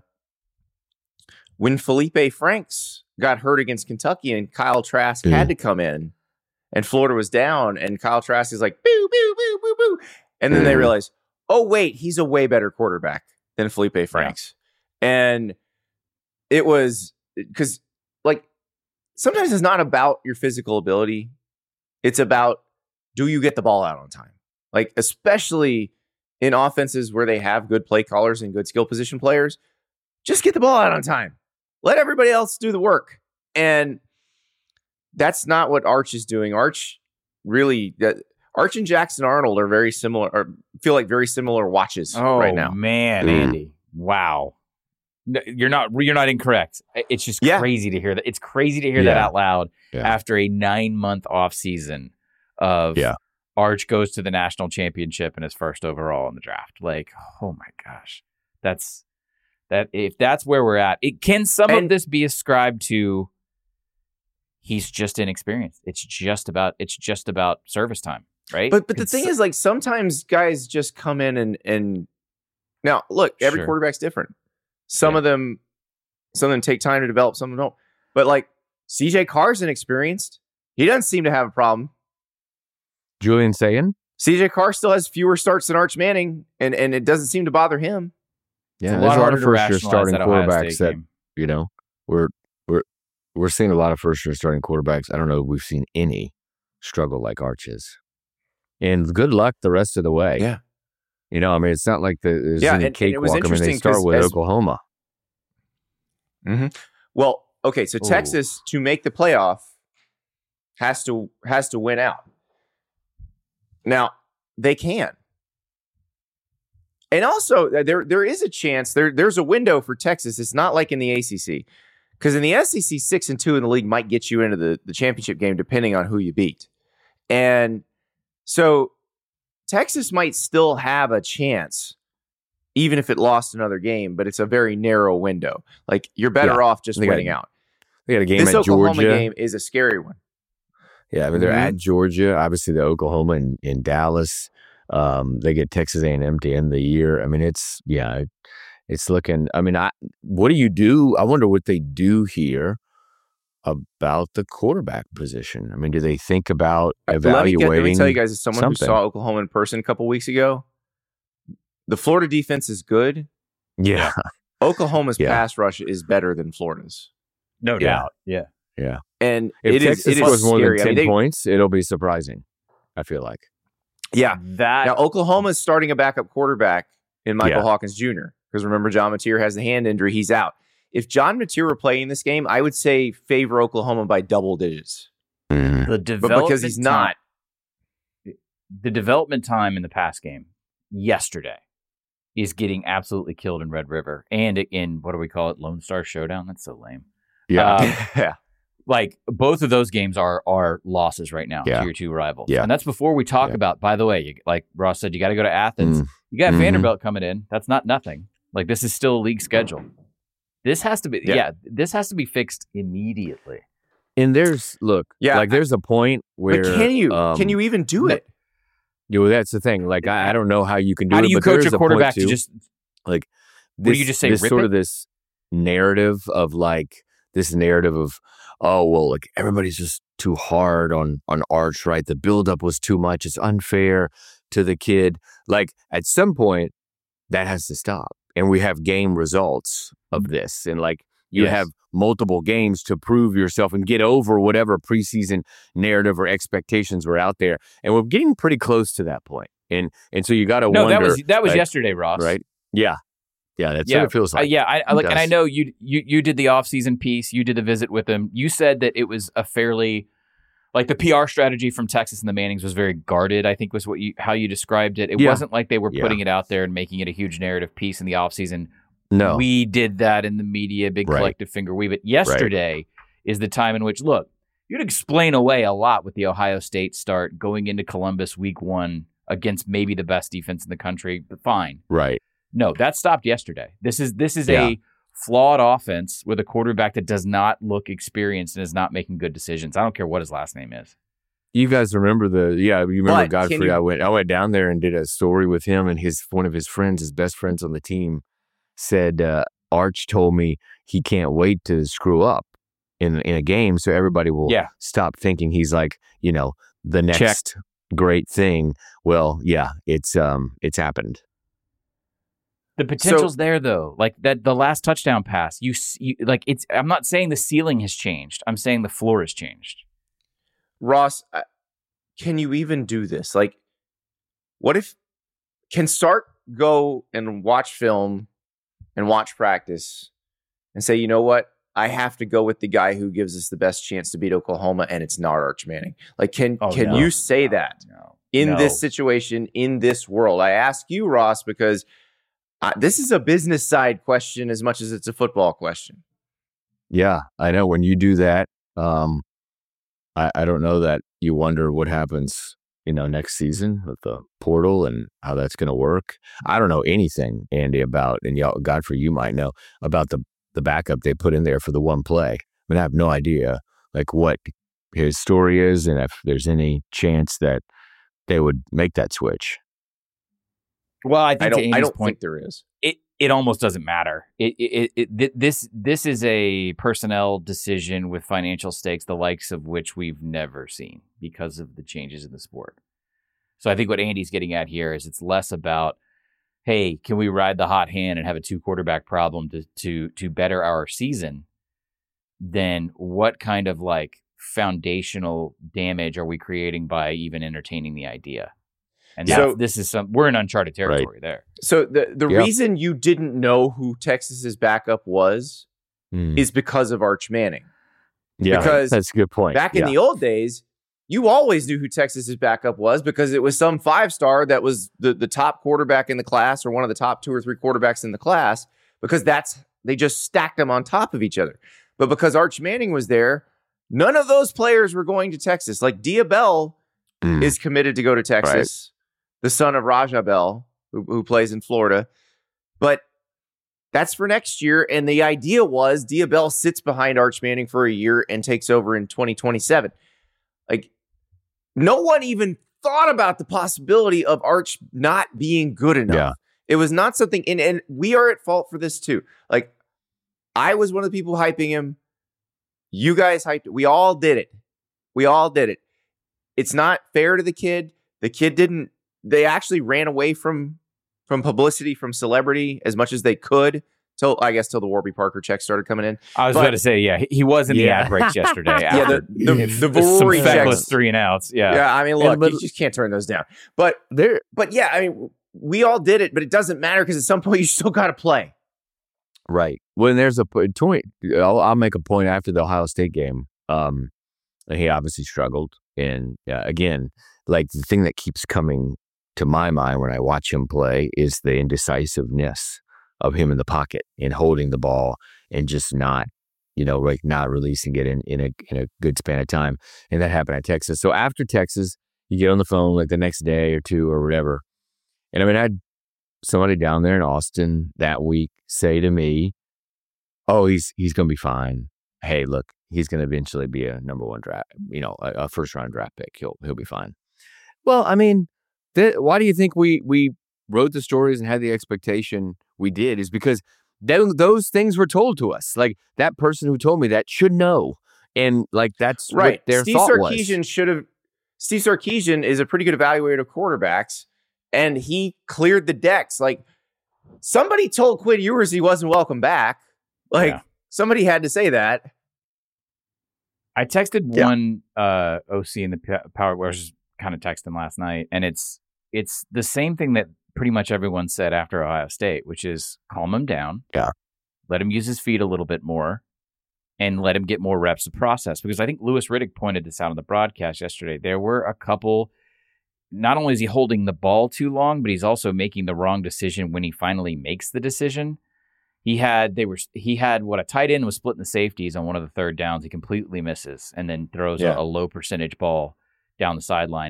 when Felipe Franks got hurt against Kentucky and Kyle Trask Mm. had to come in and Florida was down and Kyle Trask is like, boo, boo, boo, boo, boo. And then they Mm. realize, oh, wait, he's a way better quarterback than Felipe Franks. And it was because, like, sometimes it's not about your physical ability. It's about, do you get the ball out on time? Like, especially in offenses where they have good play callers and good skill position players, just get the ball out on time. Let everybody else do the work. And that's not what Arch is doing. Arch really, uh, Arch and Jackson Arnold are very similar, or feel like very similar watches Oh right now. man, Mm. Andy! Wow, No, you're not you're not incorrect. It's just Yeah. crazy to hear that. It's crazy to hear that Yeah. out loud Yeah. after a nine month off season of Yeah. Arch goes to the national championship and is first overall in the draft. Like, oh my gosh, that's that. If that's where we're at, it can some of And- this be ascribed to he's just inexperienced. It's just about it's just about service time, right? But but the It's- thing is, like, sometimes guys just come in and and now look, every Sure. quarterback's different. Some Yeah. of them, some of them take time to develop, some of them don't. But like C J Carr's inexperienced. He doesn't seem to have a problem. Julian saying, C J Carr still has fewer starts than Arch Manning, and and it doesn't seem to bother him. yeah, it's there's a lot harder of to first year rationalize starting that Ohio quarterbacks State that game. you know we're we're we're seeing a lot of first year starting quarterbacks. I don't know if we've seen any struggle like Arch is. And good luck the rest of the way. Yeah. You know, I mean, it's not like the, there's Yeah, any and- and it was cakewalk. I mean, they interesting start 'cause with as- Oklahoma. Well, okay, so Ooh. Texas to make the playoff has to has to win out. Now they can, and also uh, there there is a chance there there's a window for Texas. It's not like in the A C C, because in the S E C, six and two in the league might get you into the the championship game depending on who you beat, and so Texas might still have a chance. Even if it lost another game, but it's a very narrow window. Like, you're better off just They got- winning out. They got a game This at Oklahoma Georgia. game is a scary one. Yeah, I mean, they're Mhm. at Georgia. Obviously, the Oklahoma and in Dallas. Um, they get Texas A and M to end the year. I mean, it's yeah, it, it's looking. I mean, I what do you do? I wonder what they do here about the quarterback position. I mean, do they think about Let me, evaluating? get, let me tell you guys, as someone something. who saw Oklahoma in person a couple weeks ago, the Florida defense is good. Yeah, Oklahoma's Yeah. pass rush is better than Florida's. No Yeah. doubt. Yeah. yeah. And If it is Texas it is scores more scary. than I ten mean, they- points, it'll be surprising. I feel like. Yeah. That Now, Oklahoma's starting a backup quarterback in Michael Yeah. Hawkins Junior Because remember, John Mateer has the hand injury. He's out. If John Mateer were playing this game, I would say favor Oklahoma by double digits. Mm. the But development because he's not, time, the development time in the pass game yesterday is getting absolutely killed in Red River and in what do we call it, Lone Star Showdown. That's so lame. Yeah, Um, yeah. like both of those games are are losses right now Yeah. to your two rivals. Yeah. And that's before we talk Yeah. about, by the way, you, like Ross said, you got to go to Athens. Mm. You got Mhm. Vanderbilt coming in. That's not nothing. Like this is still a league schedule. This has to be, yeah, Yeah. this has to be fixed immediately. and there's look, Yeah, like there's a point where But can you? um, can you even do no. it? You know, that's the thing. Like I, I don't know how you can do How it. do you but coach there's a point quarterback to too, just like What do this, you just say, this rip sort it? of this narrative of like this narrative of oh well like everybody's just too hard on on Arch, right? The buildup was too much. It's unfair to the kid. Like at some point that has to stop, and we have game results of this, and like You Yes. have multiple games to prove yourself and get over whatever preseason narrative or expectations were out there. And we're getting pretty close to that point. And and so you got to No, wonder. that was that was like, yesterday, Ross. right? Yeah. Yeah, that's Yeah, what it feels Uh, like. yeah, I, I It look, and I does. know you you you did the off-season piece. You did the visit with him. You said that it was a fairly, like the P R strategy from Texas and the Mannings was very guarded, I think was what you how you described it. It Yeah. wasn't like they were Yeah. putting it out there and making it a huge narrative piece in the off-season. No. We did that in the media, big Right. collective finger wave. But yesterday is the time in which, look, you'd explain away a lot with the Ohio State start going into Columbus week one against maybe the best defense in the country, but fine. Right. No, that stopped yesterday. This is this is Yeah. a flawed offense with a quarterback that does not look experienced and is not making good decisions. I don't care what his last name is. You guys remember the yeah, you remember But Godfrey. can you- I went I went down there and did a story with him, and his one of his friends, his best friends on the team, said uh, Arch told me he can't wait to screw up in in a game so everybody will Yeah. stop thinking he's like, you know, the next great thing. Well, yeah, it's um it's happened. The potential's there though. Like that the last touchdown pass, you, s- you like it's I'm not saying the ceiling has changed. I'm saying the floor has changed. Ross, I- can you even do this? Like, what if can Sark go and watch film and watch practice and say, you know what? I have to go with the guy who gives us the best chance to beat Oklahoma, and it's not Arch Manning. Like, can Oh, can no. you say No, that no, in no. this situation, in this world? I ask you, Ross, because uh, this is a business side question as much as it's a football question. Yeah, I know. When you do that, um, I, I don't know that you wonder what happens, you know, next season with the portal and how that's going to work. I don't know anything, Andy, about, and y'all, Godfrey, you might know about the the backup they put in there for the one play. I mean, I have no idea like what his story is and if there's any chance that they would make that switch. Well, I think I to don't. I Andy's don't point, think there is. it it almost doesn't matter. It, it, it, it this this is a personnel decision with financial stakes, the likes of which we've never seen because of the changes in the sport. So I think what Andy's getting at here is it's less about, hey, can we ride the hot hand and have a two quarterback problem to to to better our season, than what kind of like foundational damage are we creating by even entertaining the idea? And So- that's, this is some we're in uncharted territory there. So the the Yep. reason you didn't know who Texas's backup was Hmm. is because of Arch Manning. Yeah, because that's a good point. Back in Yeah. the old days, you always knew who Texas's backup was because it was some five star that was the, the top quarterback in the class or one of the top two or three quarterbacks in the class, because that's they just stacked them on top of each other. But because Arch Manning was there, none of those players were going to Texas. Like Dia Bell Mm. is committed to go to Texas, the son of Raja Bell, who, who plays in Florida. But that's for next year. And the idea was Dia Bell sits behind Arch Manning for a year and takes over in twenty twenty-seven. Like, no one even thought about the possibility of Arch not being good enough. Yeah. It was not something, and, and we are at fault for this too. Like, I was one of the people hyping him. You guys hyped it. We all did it. We all did it. It's not fair to the kid. The kid didn't, they actually ran away from from publicity, from celebrity as much as they could. Till I guess till the Warby Parker check started coming in. I was But- about to say, yeah, he- he was in the Yeah. ad breaks yesterday. Yeah, the after the, if- the some Varori feckless checks. three and outs. Yeah. Yeah, I mean, look, And but- you just can't turn those down. But There, but yeah, I mean, we all did it, but it doesn't matter because at some point you still got to play. right. When there's a p- point, I'll, I'll make a point after the Ohio State game. Um, he obviously struggled. And uh, again, like the thing that keeps coming to my mind when I watch him play is the indecisiveness of him in the pocket and holding the ball and just not, you know, like not releasing it in, in a in a good span of time. And that happened at Texas. So after Texas, you get on the phone like the next day or two or whatever. And I mean, I had somebody down there in Austin that week say to me, "Oh, he's he's going to be fine. Hey, look, he's going to eventually be a number one draft, you know, a, a first round draft pick. He'll he'll be fine." Well, I mean, th- why do you think we we wrote the stories and had the expectation we did? Is because th- those things were told to us. Like that person who told me that should know, and like that's Right. what their Steve thought Sarkisian was. should have. Steve Sarkisian is a pretty good evaluator of quarterbacks, and he cleared the decks. Like somebody told Quinn Ewers he wasn't welcome back. Like Yeah. somebody had to say that. I texted Yeah. one uh, O C in the P- Power, I was just kind of texting last night, and it's it's the same thing that pretty much everyone said after Ohio State, which is calm him down. Yeah. Let him use his feet a little bit more, and let him get more reps to process. Because I think Louis Riddick pointed this out on the broadcast yesterday. There were a couple. Not only is he holding the ball too long, but he's also making the wrong decision when he finally makes the decision. He had they were he had what a tight end was splitting the safeties on one of the third downs. He completely misses and then throws Yeah. a, a low percentage ball down the sideline.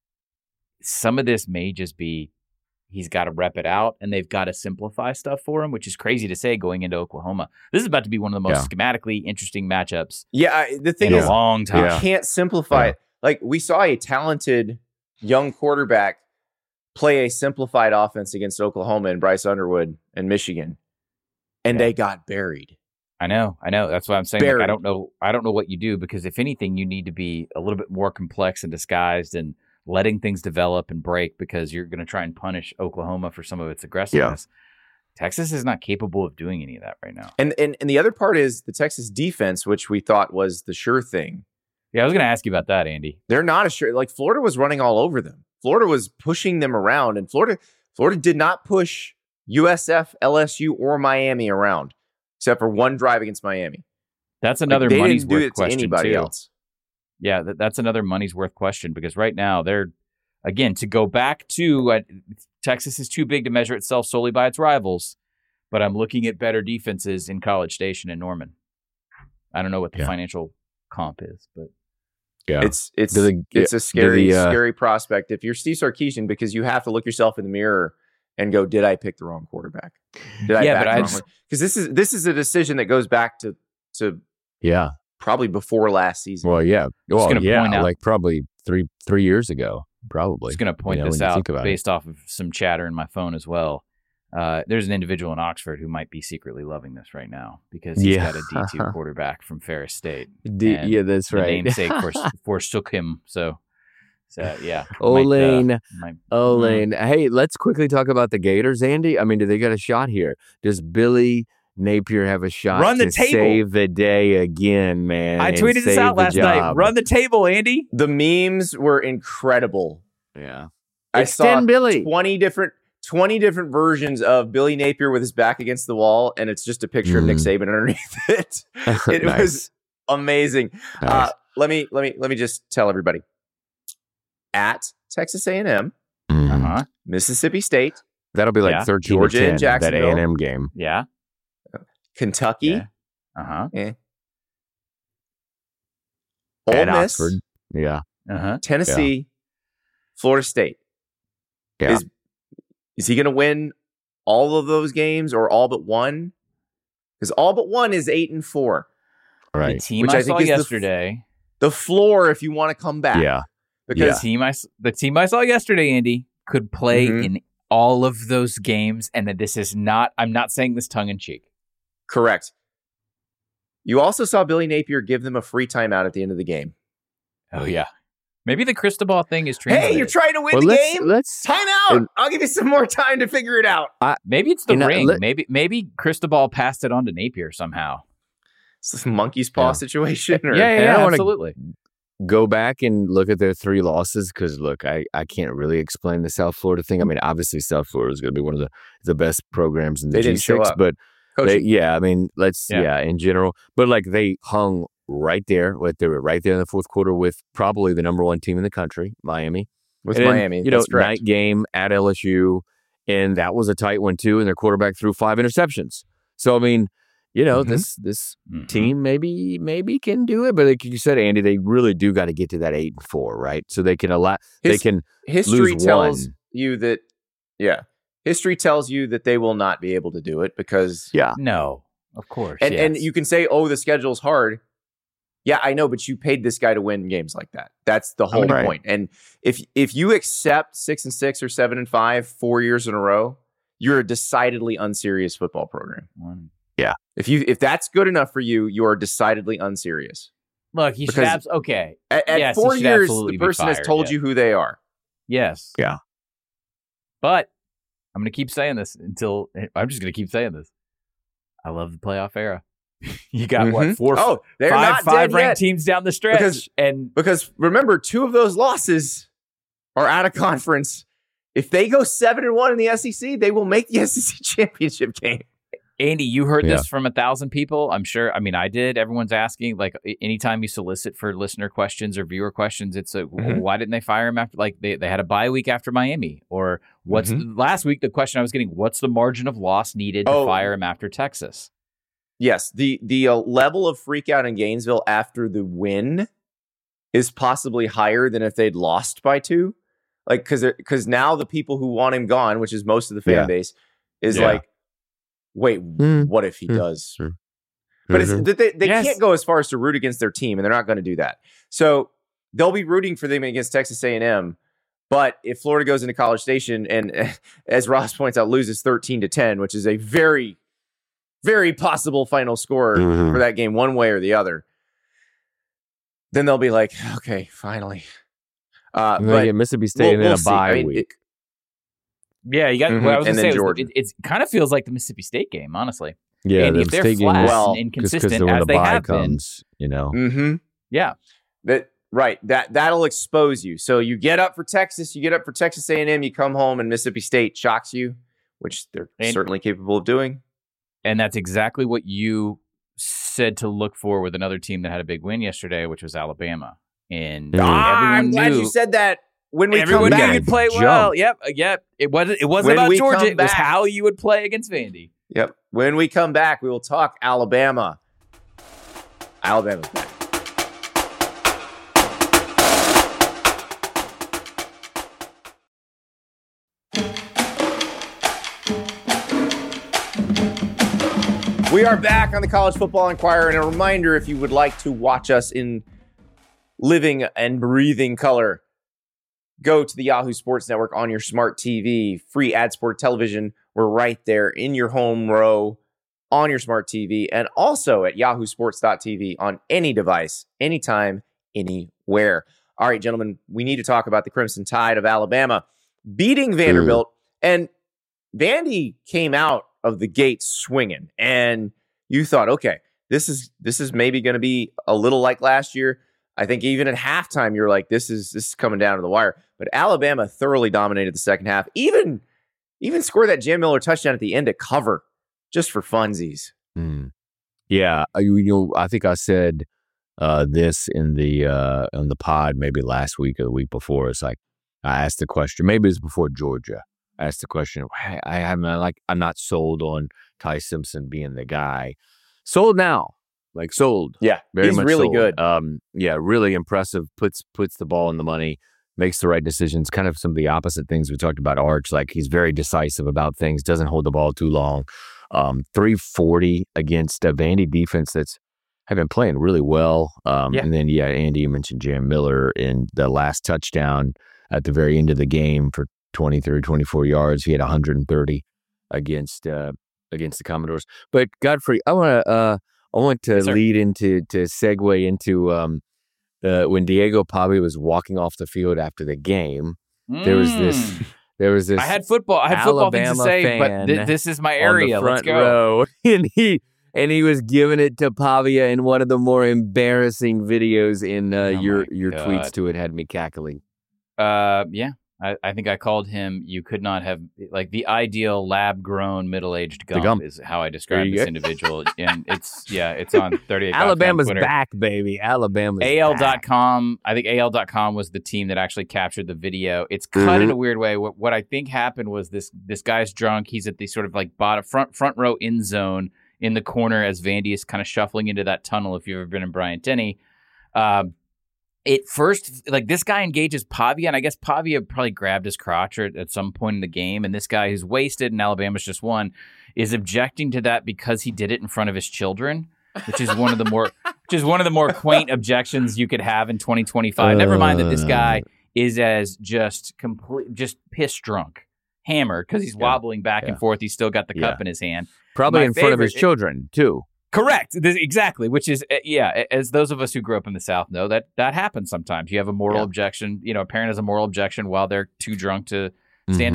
Some of this may just be he's got to rep it out, and they've got to simplify stuff for him, which is crazy to say going into Oklahoma. This is about to be one of the most Yeah. schematically interesting matchups Yeah, I, the thing in is, a long time. you Yeah. can't simplify Yeah. it. Like we saw a talented young quarterback play a simplified offense against Oklahoma and Bryce Underwood and Michigan, and Yeah. they got buried. I know, I know. That's why I'm saying like, I Buried. don't know. I don't know what you do, because if anything, you need to be a little bit more complex and disguised and letting things develop and break, because you're going to try and punish Oklahoma for some of its aggressiveness. Texas is not capable of doing any of that right now. And, and and the other part is the Texas defense, which we thought was the sure thing. Yeah, I was going to ask you about that, Andy. They're not a sure. Like Florida was running all over them. Florida was pushing them around, and Florida Florida did not push U S F, L S U, or Miami around, except for one drive against Miami. That's Like, another they money's didn't do worth it to question anybody too. else. Yeah, that, that's another money's worth question, because right now they're, again, to go back to uh, Texas is too big to measure itself solely by its rivals, but I'm looking at better defenses in College Station and Norman. I don't know what the Yeah. financial comp is, but Yeah. It's it's Do they- it's do a scary the, uh, scary prospect if you're Steve Sarkisian, because you have to look yourself in the mirror and go, did I pick the wrong quarterback? Did I Yeah, back but the I wrong just- one? Because this is this is a decision that goes back to to yeah. probably before last season. Well, yeah. Well, gonna yeah. point out- Like probably three three years ago, I'm probably. just going to point you know, this when you out think about it. based off of some chatter in my phone as well. Uh, there's an individual in Oxford who might be secretly loving this right now because he's Yeah. got a D two quarterback from Ferris State. D- and yeah, that's The right. namesake fors- forsook him. So, so yeah. might, uh, Olane, might- Olane. Hey, let's quickly talk about the Gators, Andy. I mean, do they got a shot here? Does Billy Napier have a shot Run the to table. save the day again, man? I and tweeted this save out the last night. job? Run the table, Andy. The memes were incredible. Yeah. I Extend saw Billy. twenty different twenty different versions of Billy Napier with his back against the wall, and it's just a picture of Nick Mm. Saban underneath it. It Nice. was amazing. Nice. Uh, let me let me let me just tell everybody. At Texas A and M, Mhm. Uh-huh. Mississippi State, That'll be like Yeah. thirteen Georgia to ten, and that A Jacksonville. and M game. Yeah. Kentucky, Yeah. Uh-huh. eh. Ole At Miss, Oxford. Yeah. Uh-huh. Tennessee, Florida State. Yeah. Is is he going to win all of those games or all but one? Because all but one is eight and four. The Right. team Which I, I saw think is the f- yesterday. The floor, if you want to come back. Yeah. Because The team I s- the team I saw yesterday, Andy, could play Mhm. in all of those games, and that this is not. I'm not saying this tongue in cheek. correct. You also saw Billy Napier give them a free timeout at the end of the game. Oh yeah, maybe the Cristobal thing is Hey, translated. you're trying to win Well, the let's game? let's Time out. and- I'll give you some more time to figure it out. Maybe it's the You know, ring. let- maybe maybe Cristobal passed it on to Napier somehow. It's this monkey's paw Yeah. situation. Or, Yeah, yeah, And I yeah wanna- absolutely. go back and look at their three losses because look, I, I can't really explain the South Florida thing. I mean, obviously South Florida is going to be one of the, the best programs in the They G didn't show six, up. but they, Coaching. yeah, I mean, let's Yeah. yeah. in general, but like they hung right there, like they were right there in the fourth quarter with probably the number one team in the country, Miami. with And then, Miami. you know, That's correct. night game at L S U, and that was a tight one too. And their quarterback threw five interceptions. So I mean, you know, Mhm. this this Mhm. team maybe maybe can do it, but like you said, Andy, they really do got to get to that eight and four, right? So they can allow they His- can History lose tells one. you that, yeah, history tells you that they will not be able to do it because, yeah No, of course. and, and yes. you can say, oh, the schedule's hard. Yeah, I know, but you paid this guy to win games like that. That's the whole Right. point. And if if you accept six and six or seven and five four years in a row, you're a decidedly unserious football program. One. If you if that's good enough for you, you are decidedly unserious. Look, he should Because- abs- okay. At, at Yes, he four should years, absolutely the be person has fired, told yeah. you who they are. Yes. Yeah. But I'm going to keep saying this until I'm just going to keep saying this. I love the playoff era. You got Mhm. what four? Oh, they're five, not five dead ranked yet. teams down the stretch, Because- and Because remember, two of those losses are out of conference. If they go seven and one in the S E C, they will make the S E C championship game. Andy, you heard Yeah. this from a thousand people. I'm sure. I mean, I did. Everyone's asking. Like, anytime you solicit for listener questions or viewer questions, it's a Mhm. why didn't they fire him after? Like, they, they had a bye week after Miami, or what's Mm-hmm. last week? The question I was getting: what's the margin of loss needed to Oh. fire him after Texas? Yes, the the uh, level of freak out in Gainesville after the win is possibly higher than if they'd lost by two. Like, because because now the people who want him gone, which is most of the fan Yeah. base, is Yeah. like, wait, Mm. what if he Mm. does? Mm. But it's, Mhm. they, they Yes. can't go as far as to root against their team, and they're not going to do that. So they'll be rooting for them against Texas A and M. But if Florida goes into College Station and, as Ross points out, loses thirteen to ten, which is a very, very possible final score Mhm. for that game, one way or the other, then they'll be like, okay, finally. Uh, And they but get Mississippi State we'll- and then we'll a see. bye I mean, week. it- Yeah, you got. Mhm. What I was And going to then say was Georgia. it, it's kind of feels like the Mississippi State game, honestly. yeah, and the if they're state game flat is- Well, and because inconsistent when as the they bye have comes, you know. mhm. yeah, That right. That that'll expose you. So you get up for Texas, you get up for Texas A and M, you come home and Mississippi State shocks you, which they're And- certainly capable of doing. and that's exactly what you said to look for with another team that had a big win yesterday, which was Alabama. And Mm. Ah, everyone I'm glad knew, you said that. When we everyone come knew back, you'd play Jump. well. Yep, uh, yep. It wasn't. It wasn't When about we Georgia. come It was back- how you would play against Vandy. Yep. When we come back, we will talk Alabama. Alabama's back. We are back on the College Football Inquirer, and a reminder, if you would like to watch us in living and breathing color, go to the Yahoo Sports Network on your smart T V, free ad-supported television. We're right there in your home row on your smart T V, and also at yahoo sports dot t v on any device, anytime, anywhere. All right, gentlemen, we need to talk about the Crimson Tide of Alabama beating Vanderbilt, and Vandy came out of the gate swinging, and you thought, okay, this is this is maybe going to be a little like last year. I think even at halftime, you're like, this is this is coming down to the wire. But Alabama thoroughly dominated the second half, even even scored that Jam Miller touchdown at the end to cover, just for funsies. Mm. Yeah, I- you know, I think I said uh, this in the uh, on the pod maybe last week or the week before. It's like I asked the question. Maybe it's before Georgia. I asked the question. I, I am like I'm not sold on Ty Simpson being the guy. Sold now, like sold. Yeah, Very he's much really sold. good. Um, yeah, really impressive. Puts puts the ball in the money. Makes the right decisions. Kind of some of the opposite things we talked about. Arch, like he's very decisive about things. Doesn't hold the ball too long. Um, three forty against a Vandy defense that's have been playing really well. Um, Yeah. And then yeah, Andy, you mentioned Jam Miller in the last touchdown at the very end of the game for twenty-three, twenty-four yards. He had one hundred thirty against uh, against the Commodores. But Godfrey, I want to uh, I want to Yes, sir. lead into to segue into um, uh, when Diego Pavia was walking off the field after the game. There was this. Mm. There was this. I had football. I had football things to Alabama say, but fan th- this is my on the area. front Let's go. row, and he and he was giving it to Pavia in one of the more embarrassing videos in uh, Oh your my your God. tweets to it had me cackling. Uh, yeah. I, I think I called him. You could not have like the ideal lab-grown middle-aged gump, gump. is how I describe you this go. individual, and it's yeah, it's on thirty-eight. Alabama's Twitter. back, baby. Alabama's A L dot back. com. I think A L dot com was the team that actually captured the video. It's cut in Mhm. a weird way. What, what I think happened was this this guy's drunk. He's at the sort of like bottom front front row end zone in the corner as Vandy is kind of shuffling into that tunnel. If you've ever been in Bryant Denny, um, it first like this guy engages Pavia, and I guess Pavia probably grabbed his crotch at, at some point in the game. And this guy who's wasted and Alabama's just won is objecting to that because he did it in front of his children, which is one of the more which is one of the more quaint objections you could have in twenty twenty-five. Never mind that this guy is as just complete, just piss drunk, hammered because he's Yeah. wobbling back Yeah. and forth. He's still got the cup Yeah. in his hand. Probably My in front of his favorite- children too. Correct. This, exactly. Which is, uh, yeah, as those of us who grew up in the South know, that that happens sometimes. You have a moral Yeah. objection. You know, a parent has a moral objection while they're too drunk to stand Mhm. up.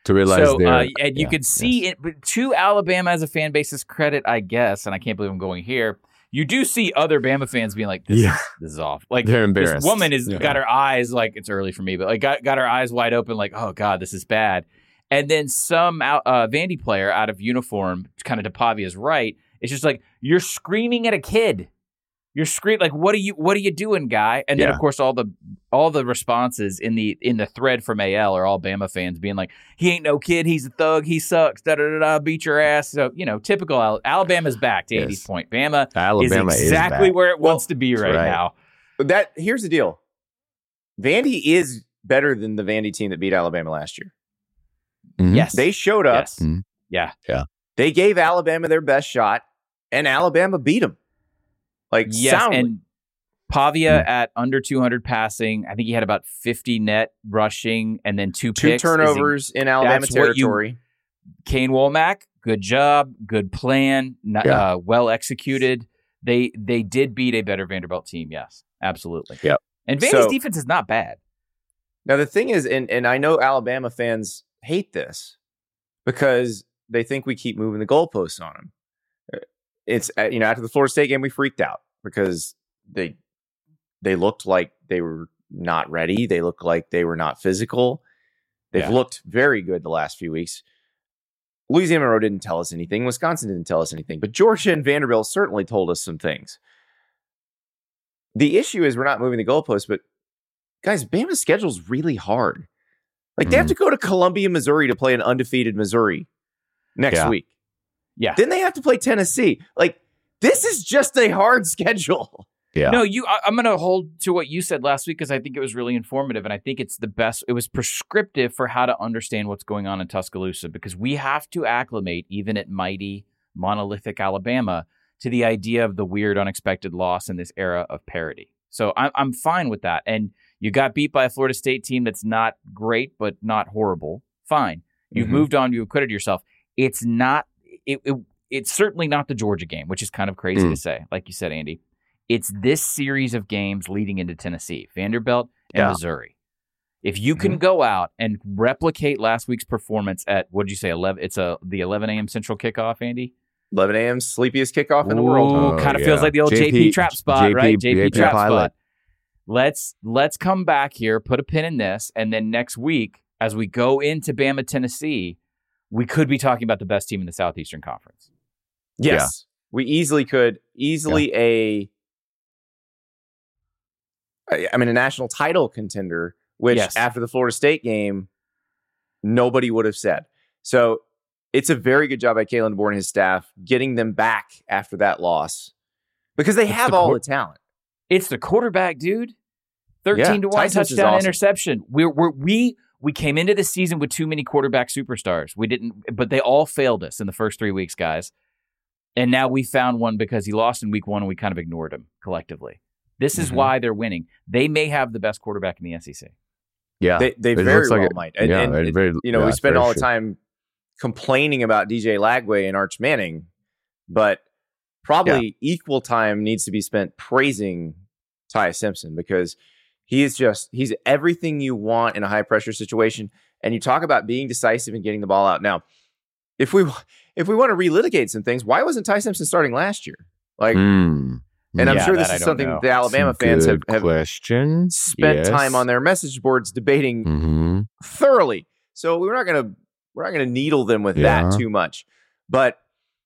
to realize so, they're uh, and you yeah, could see yes. it but to Alabama as a fan base's credit, I guess, and I can't believe I'm going here. You do see other Bama fans being like, "This, Yeah. is, this is off." Like They're embarrassed. This woman has Yeah. got her eyes like it's early for me, but like got got her eyes wide open, like, "Oh God, this is bad." And then some out, uh, Vandy player out of uniform, kind of to Pavia's right, it's just like you're screaming at a kid. You're screaming like, "What are you? What are you doing, guy?" And then Yeah. of course all the all the responses in the in the thread from A L are all Bama fans being like, "He ain't no kid. He's a thug. He sucks. Da da da da. Beat your ass." So you know, typical Al- Alabama's back. To Yes. Andy's point, Bama Alabama is is exactly back. where it Well, wants to be right, right. now. But that here's the deal. Vandy is better than the Vandy team that beat Alabama last year. Mhm. Yes, They showed up. Yes. Mhm. Yeah. They gave Alabama their best shot, and Alabama beat them. Like Yes, soundly. and Pavia Mm. at under two hundred passing. I think he had about fifty net rushing and then two Two picks. Is turnovers in Alabama that's what you- territory. Kane Womack, good job, good plan, not, Yeah. uh, well executed. They they did beat a better Vanderbilt team. Yes, absolutely. Yep. And Vandy's So- defense is not bad. Now the thing is, and and I know Alabama fans hate this because they think we keep moving the goalposts on them. It's uh, you know after the Florida State game we freaked out because they they looked like they were not ready. They looked like they were not physical. They've Yeah. looked very good the last few weeks. Louisiana Monroe didn't tell us anything. Wisconsin didn't tell us anything. But Georgia and Vanderbilt certainly told us some things. The issue is we're not moving the goalposts, but guys, Bama's schedule's really hard. Like they have Mhm. to go to Columbia, Missouri to play an undefeated Missouri next Yeah. week. Yeah. Then they have to play Tennessee. Like this is just a hard schedule. Yeah. No, you. I, I'm going to hold to what you said last week because I think it was really informative, and I think it's the best. It was prescriptive for how to understand what's going on in Tuscaloosa because we have to acclimate, even at mighty, monolithic Alabama, to the idea of the weird, unexpected loss in this era of parity. So I'm I'm fine with that. And you got beat by a Florida State team that's not great, but not horrible. Fine. You've Mhm. moved on. You acquitted yourself. It's not. It, it it's certainly not the Georgia game, which is kind of crazy Mm. to say, like you said, Andy. It's this series of games leading into Tennessee, Vanderbilt, and Yeah. Missouri. If you can go out and replicate last week's performance at what did you say? Eleven. It's a the eleven a.m. Central kickoff, Andy. eleven a.m. sleepiest kickoff in the world. Ooh, Oh, kind of yeah. feels like the old J P, J P trap spot, J P right? J P, J P trap pilot. spot. Let's let's come back here, put a pin in this, and then next week, as we go into Bama, Tennessee, we could be talking about the best team in the Southeastern Conference. Yes. We easily could. Easily a I I mean a national title contender, which Yes. after the Florida State game, nobody would have said. So it's a very good job by Kalen DeBoer and his staff getting them back after that loss. Because they It's have the all cor- the talent. It's the quarterback, dude. Thirteen Yeah, to one Tyson's is touchdown awesome. interception. We're, we're we we came into the season with too many quarterback superstars. We didn't, but they all failed us in the first three weeks, guys. And now we found one because he lost in week one, and we kind of ignored him collectively. This is Mhm. why they're winning. They may have the best quarterback in the S E C. Yeah. They they It very looks like well it- might. And, yeah, and, it very- you know, yeah, we it's spend very all the true. time complaining about D J Lagway and Arch Manning, but probably equal time needs to be spent praising Ty Simpson because he is just he's everything you want in a high pressure situation. And you talk about being decisive and getting the ball out. Now, if we if we want to relitigate some things, why wasn't Ty Simpson starting last year? Like, Mm. and I'm Yeah, sure that this I is don't something know. that the Alabama fans have, Good have question. spent Yes. time on their message boards debating Mm-hmm. thoroughly. So we're not gonna we're not gonna needle them with Yeah. that too much. But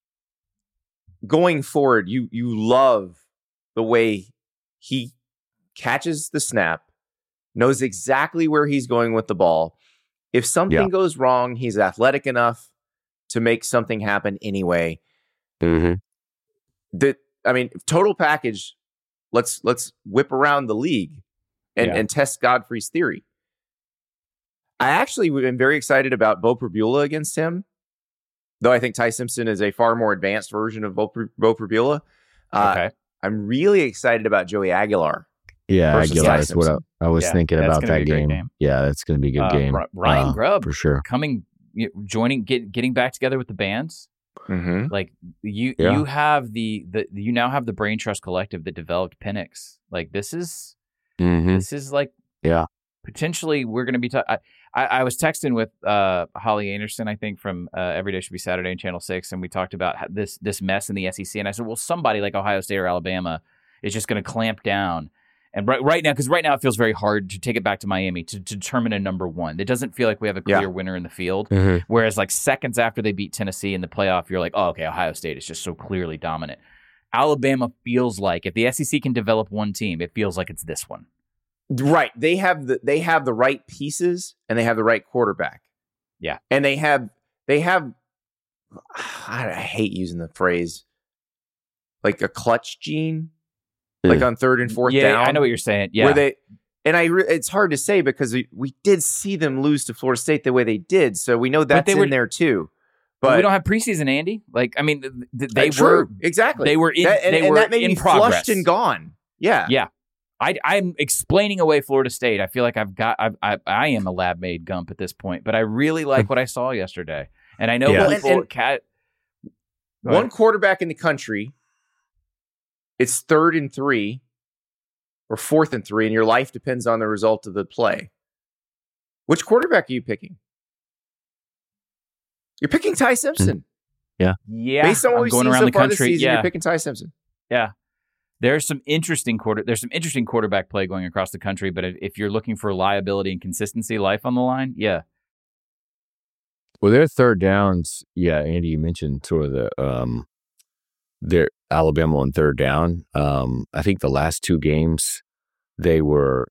going forward, you you love the way he catches the snap, knows exactly where he's going with the ball. If something Yeah. goes wrong, he's athletic enough to make something happen anyway. Mm-hmm. That I mean, total package. Let's let's whip around the league and, Yeah. and test Godfrey's theory. I actually would have been very excited about Bo Prabula against him, though I think Ty Simpson is a far more advanced version of Bo, Pr- Bo Prabula. Uh, Okay. I'm really excited about Joey Aguilar. Yeah, versus Aguilar Ty is what I, Simpson. I was Yeah, thinking that's about gonna that be a great game. game. Yeah, that's going to be a good Uh, game. Ry- Ryan Uh, Grubb for sure. coming, you know, joining, get, getting back together with the bands. Mm-hmm. Like you, Yeah. you have the, the you now have the Brain Trust Collective that developed Penix. Like this is Mm-hmm. this is like Yeah. potentially we're going to be. Ta- I, I, I was texting with uh, Holly Anderson, I think, from uh, Every Day Should Be Saturday in Channel Six, and we talked about how this this mess in the S E C. And I said, well, somebody like Ohio State or Alabama is just going to clamp down. And right, right now, because right now it feels very hard to take it back to Miami to, to determine a number one. It doesn't feel like we have a clear Yeah. winner in the field. Mhm. Whereas like seconds after they beat Tennessee in the playoff, you're like, oh, okay, Ohio State is just so clearly dominant. Alabama feels like if the S E C can develop one team, it feels like it's this one. Right. They have the they have the right pieces and they have the right quarterback. Yeah. And they have they have I, I hate using the phrase like a clutch gene, like on third and fourth yeah, down. I know what you're saying. Yeah. Where they and I re, it's hard to say because we, we did see them lose to Florida State the way they did, so we know that's they in were- there too. but But we don't have preseason, Andy. Like, I mean, th- th- they Uh, true. were exactly they were in That- and, they and were that made in me progress flushed and gone. Yeah. Yeah. I, I'm explaining away Florida State. I feel like I've got, I've, I, I am a lab made Gump at this point, but I really like what I saw yesterday. And I know Yeah. Well, and- people, and cat, Go One ahead. quarterback in the country, it's third and three or fourth and three, and your life depends on the result of the play. Which quarterback are you picking? You're picking Ty Simpson. yeah, Based on what I'm we've going seen around so the far this country. season, Yeah. you're picking Ty Simpson. Yeah. There's some interesting quarter. There's some interesting quarterback play going across the country, but if if you're looking for liability and consistency, life on the line, yeah, Well, their third downs, yeah, Andy, you mentioned sort of the um, their Alabama on third down. Um, I think the last two games they were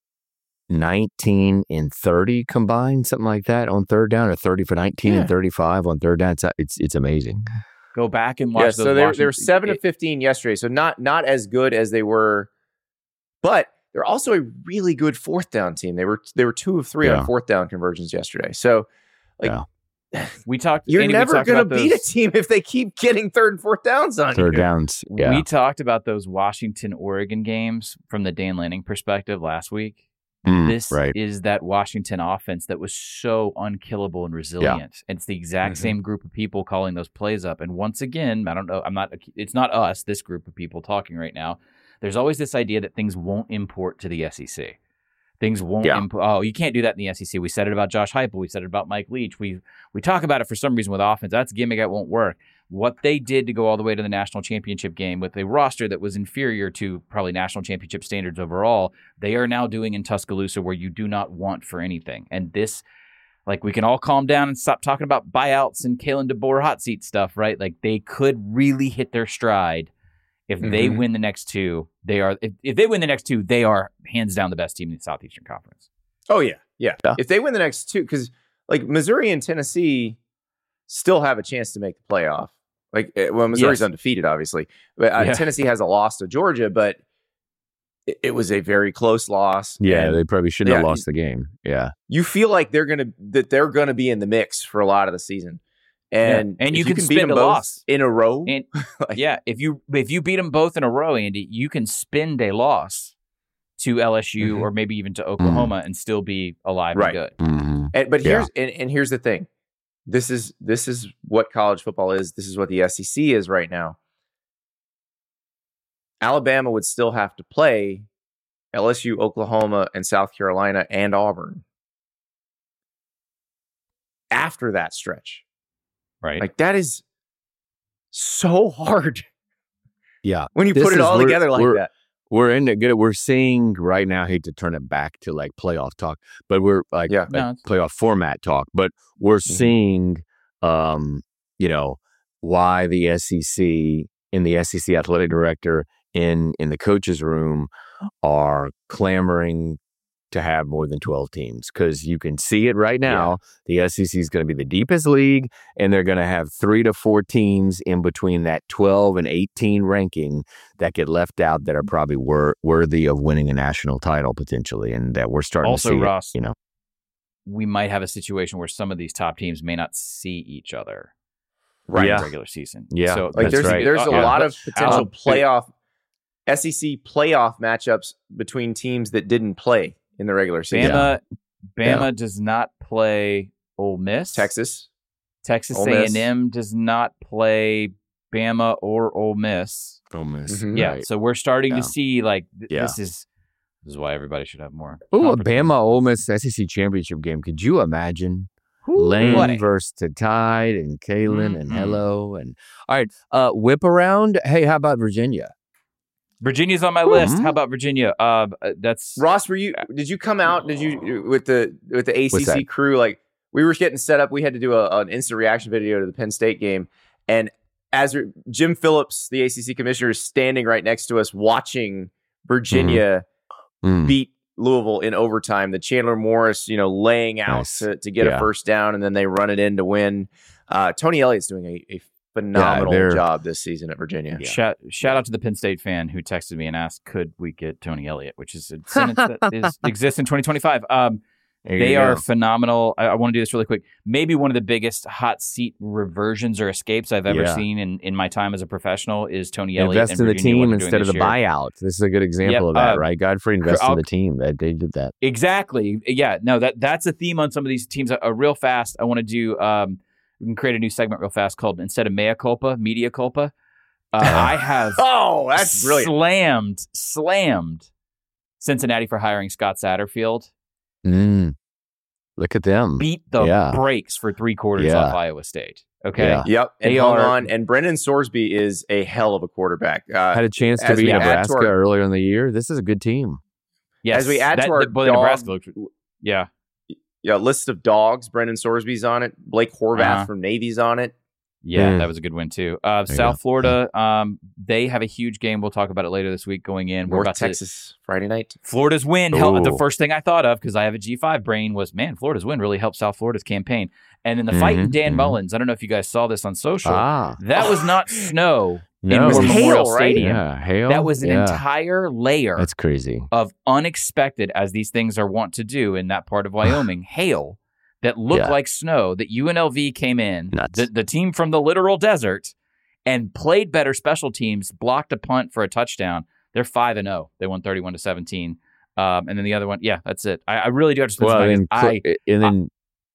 nineteen and thirty combined, something like that on third down, or thirty for nineteen Yeah. and thirty-five on third down. It's it's, it's amazing. go back and watch Yeah, those. so they, they were Washington- seven of fifteen yesterday, so not not as good as they were, but they're also a really good fourth down team. They were they were two of three Yeah. on fourth down conversions yesterday. So like Yeah. We talked. you're Andy, we never talked going to about beat those- a team if they keep getting third and fourth downs on Third you. downs, yeah. We talked about those Washington Oregon games from the Dan Lanning perspective last week. Mm, This right. is that Washington offense that was so unkillable and resilient. And it's the exact Mhm. same group of people calling those plays up. And once again, I don't know, I'm not, it's not us, this group of people talking right now. There's always this idea that things won't import to the S E C. Things won't Yeah. import. Oh, you can't do that in the S E C. We said it about Josh Heupel. We said it about Mike Leach. We we talk about it for some reason with offense. That's a gimmick that won't work. What they did to go all the way to the national championship game with a roster that was inferior to probably national championship standards overall, they are now doing in Tuscaloosa where you do not want for anything. And this, like, we can all calm down and stop talking about buyouts and Kalen DeBoer hot seat stuff, right? Like, they could really hit their stride if they Mhm. win the next two. They are if, if they win the next two, they are hands down the best team in the Southeastern Conference. Oh yeah, yeah. Yeah. If they win the next two, because like Missouri and Tennessee still have a chance to make the playoff. Like, eh, well, Missouri's Yes. undefeated, obviously, but uh, Yeah. Tennessee has a loss to Georgia, but it, it was a very close loss. Yeah, and they probably shouldn't have yeah, lost the game. Yeah. you feel like they're gonna that they're gonna be in the mix for a lot of the season, and Yeah. And if you can beat spin them a both loss. in a row. And Like- yeah, if you if you beat them both in a row, Andy, you can spin a loss to L S U Mhm. or maybe even to Oklahoma and still be alive Right. and good. Mhm. And, but Yeah. here's and, and here's the thing. This is this is what college football is. This is what the S E C is right now. Alabama would still have to play L S U, Oklahoma, and South Carolina and Auburn after that stretch. Right. Like that is so hard Yeah. when you This put it is- all we're- together like we're- that. We're in the good. We're seeing right now. I hate to turn it back to like playoff talk, but we're like, Yeah. like No, it's- playoff format talk. But we're seeing, um, you know, why the S E C and the S E C athletic director in in the coaches room are clamoring to have more than twelve teams, because you can see it right now. The S E C is going to be the deepest league, and they're going to have three to four teams in between that twelve and eighteen ranking that get left out that are probably wor- worthy of winning a national title potentially, and that we're starting Also, to see it, Ross, you know. we might have a situation where some of these top teams may not see each other Right. in Yeah. the regular season. Yeah, so Like That's there's right. there's a Uh, yeah, lot but- of potential Alan- playoff S E C playoff matchups between teams that didn't play in the regular season. Bama, Bama does not play Ole Miss. Texas. Texas Ole A Miss. and M does not play Bama or Ole Miss. Ole Miss. Mhm. Yeah, Right. so we're starting Yeah. to see like th- Yeah. this is This is why everybody should have more. Oh, a conference Bama Ole Miss S E C championship game. Could you imagine? Ooh, Lane what a- versus Tide and Kalen and Mhm. Hello and all right. Uh, whip around. Hey, how about Virginia? Virginia's on my list. Mhm. How about Virginia? Uh, that's Ross, were you? Did you come out? Did you with the with the A C C What's that? crew? Like we were getting set up. We had to do a, an instant reaction video to the Penn State game, and as re- Jim Phillips, the A C C commissioner, is standing right next to us, watching Virginia Mm. beat Louisville in overtime. The Chandler Morris, you know, laying out Nice. to, to get Yeah. a first down, and then they run it in to win. Uh, Tony Elliott's doing a, a phenomenal they're- job this season at Virginia. shout shout out to the Penn State fan who texted me and asked, "Could we get Tony Elliott?" Which is a sentence that is, exists in twenty twenty-five. Um, There they you are go. phenomenal. I, I want to do this really quick. Maybe one of the biggest hot seat reversions or escapes I've ever Yeah. seen in, in my time as a professional is Tony Elliott. Invest and in the Virginia, what team they're doing instead of this the year. buyout. This is a good example Yep, of that, uh, right? Godfrey invested in I'll- the team. That they did that. Exactly. Yeah. No, that that's a theme on some of these teams. Uh, uh, real fast, I want to do. Um, we can create a new segment real fast called instead of mea culpa, media culpa. Uh, I have Oh, that's brilliant. slammed, slammed Cincinnati for hiring Scott Satterfield. Mm. Look at them. Beat the Yeah. brakes for three quarters Yeah. off Iowa State. Okay. Yeah. Yep, and They hung are- on. And Brendan Sorsby is a hell of a quarterback. Uh, Had a chance to as beat we add to Nebraska our- earlier in the year. This is a good team. Yes. As we add to that, our boy, dog- Nebraska looked, yeah. yeah, list of dogs. Brendan Sorsby's on it. Blake Horvath Uh-huh. from Navy's on it. Yeah, Mm. that was a good win too. Uh, There you South go. Florida, um, they have a huge game. We'll talk about it later this week going in. We're North about to Texas Friday night. Florida's win. Hel- the Ooh. first thing I thought of, because I have a G five brain, was, man, Florida's win really helped South Florida's campaign. And in the fight in Mhm, Dan mhm. Mullins, I don't know if you guys saw this on social. Ah. That was not snow No. in War was Memorial hail, right? Stadium. Yeah. Hail. That was an Yeah. entire layer That's crazy. of unexpected, as these things are wont to do in that part of Wyoming, hail that looked Yeah. like snow, that U N L V came in, Nuts. the, the team from the literal desert, and played better special teams, blocked a punt for a touchdown. They're five and oh. They won thirty-one to seventeen. Um, and then the other one, yeah, that's it. I, I really do have to spend Well, some and, time. Cle- and then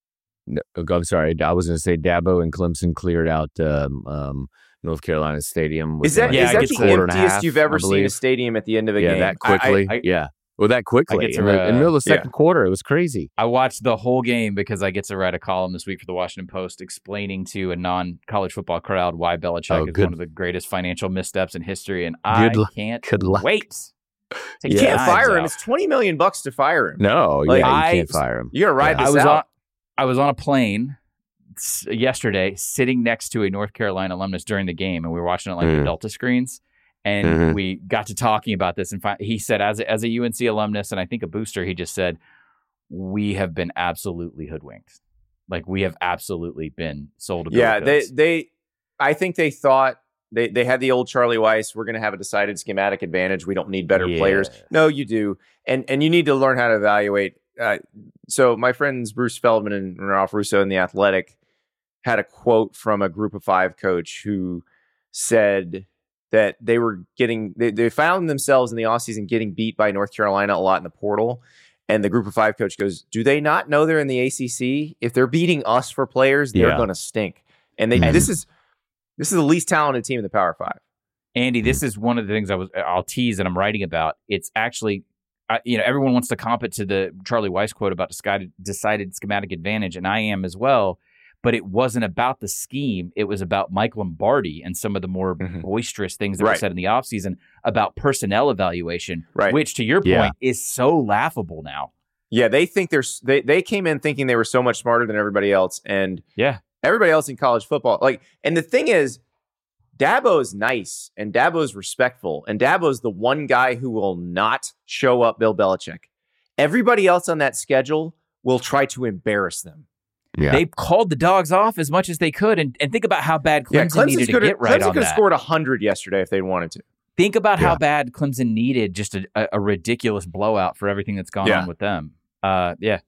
no, I'm sorry. I was going to say Dabo and Clemson cleared out um, um, North Carolina Stadium. Is that, within, Yeah, is I that get the to- quarter and a emptiest half, you've ever I seen a believe. stadium at the end of a Yeah, game? that I- I- quickly. I- yeah. Well, that quickly. get to, in, the, in the middle of the uh, second quarter, it was crazy. I watched the whole game because I get to write a column this week for the Washington Post explaining to a non-college football crowd why Belichick Oh, is good. one of the greatest financial missteps in history, and I Good luck. can't Good luck. wait. Take you the can't knives fire him. out. It's twenty million bucks to fire him. No, Like, yeah, I- you can't fire him. You got to ride Yeah. this I was out. on I was on a plane s- yesterday sitting next to a North Carolina alumnus during the game, and we were watching it like the Mm. Delta screens. And Mhm. we got to talking about this, and fi- he said, as a, as a U N C alumnus and I think a booster, he just said, "We have been absolutely hoodwinked. Like we have absolutely been sold a bill Yeah, of they goods." they I think they thought they they had the old Charlie Weiss, we're going to have a decided schematic advantage. We don't need better Yeah. players. No, you do. And and you need to learn how to evaluate. Uh, so my friends Bruce Feldman and Ralph Russo in The Athletic had a quote from a group of five coach who said that they were getting they, they found themselves in the offseason getting beat by North Carolina a lot in the portal. And the group of five coach goes, do they not know they're in the A C C? If they're beating us for players, they're Yeah. going to stink. And they Mhm. this is this is the least talented team in the Power Five. Andy, this is one of the things I was I'll tease and I'm writing about. It's actually, I, you know, everyone wants to comp it to the Charlie Weiss quote about decided, decided schematic advantage, and I am as well. But it wasn't about the scheme. It was about Mike Lombardi and some of the more Mhm. boisterous things that were Right. said in the offseason about personnel evaluation, Right. which, to your point, Yeah. is so laughable now. Yeah, they think they're s- they they came in thinking they were so much smarter than everybody else, and Yeah. everybody else in college football. Like, and the thing is, Dabo's nice and Dabo's respectful, and Dabo's the one guy who will not show up Bill Belichick. Everybody else on that schedule will try to embarrass them. Yeah. They called the dogs off as much as they could. And, and think about how bad Clemson, Yeah, Clemson's needed to could have get right on could have that. scored a hundred yesterday if they wanted to. Think about Yeah. how bad Clemson needed just a, a, a ridiculous blowout for everything that's gone Yeah. on with them. Uh, yeah.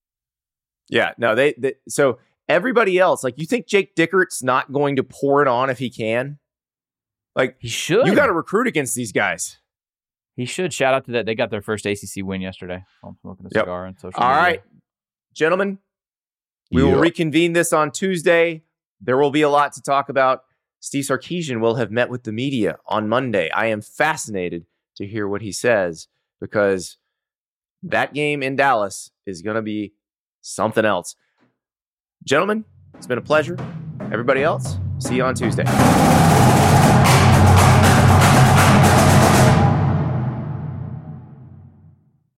Yeah, no, they, they so everybody else, like, you think Jake Dickert's not going to pour it on if he can? Like, He should. you got to recruit against these guys. He should. Shout out to that. They got their first A C C win yesterday. I'm smoking a Yep. cigar on social All media. right, gentlemen, we will Yeah. reconvene this on Tuesday. There will be a lot to talk about. Steve Sarkisian will have met with the media on Monday. I am fascinated to hear what he says because that game in Dallas is going to be something else. Gentlemen, it's been a pleasure. Everybody else, see you on Tuesday.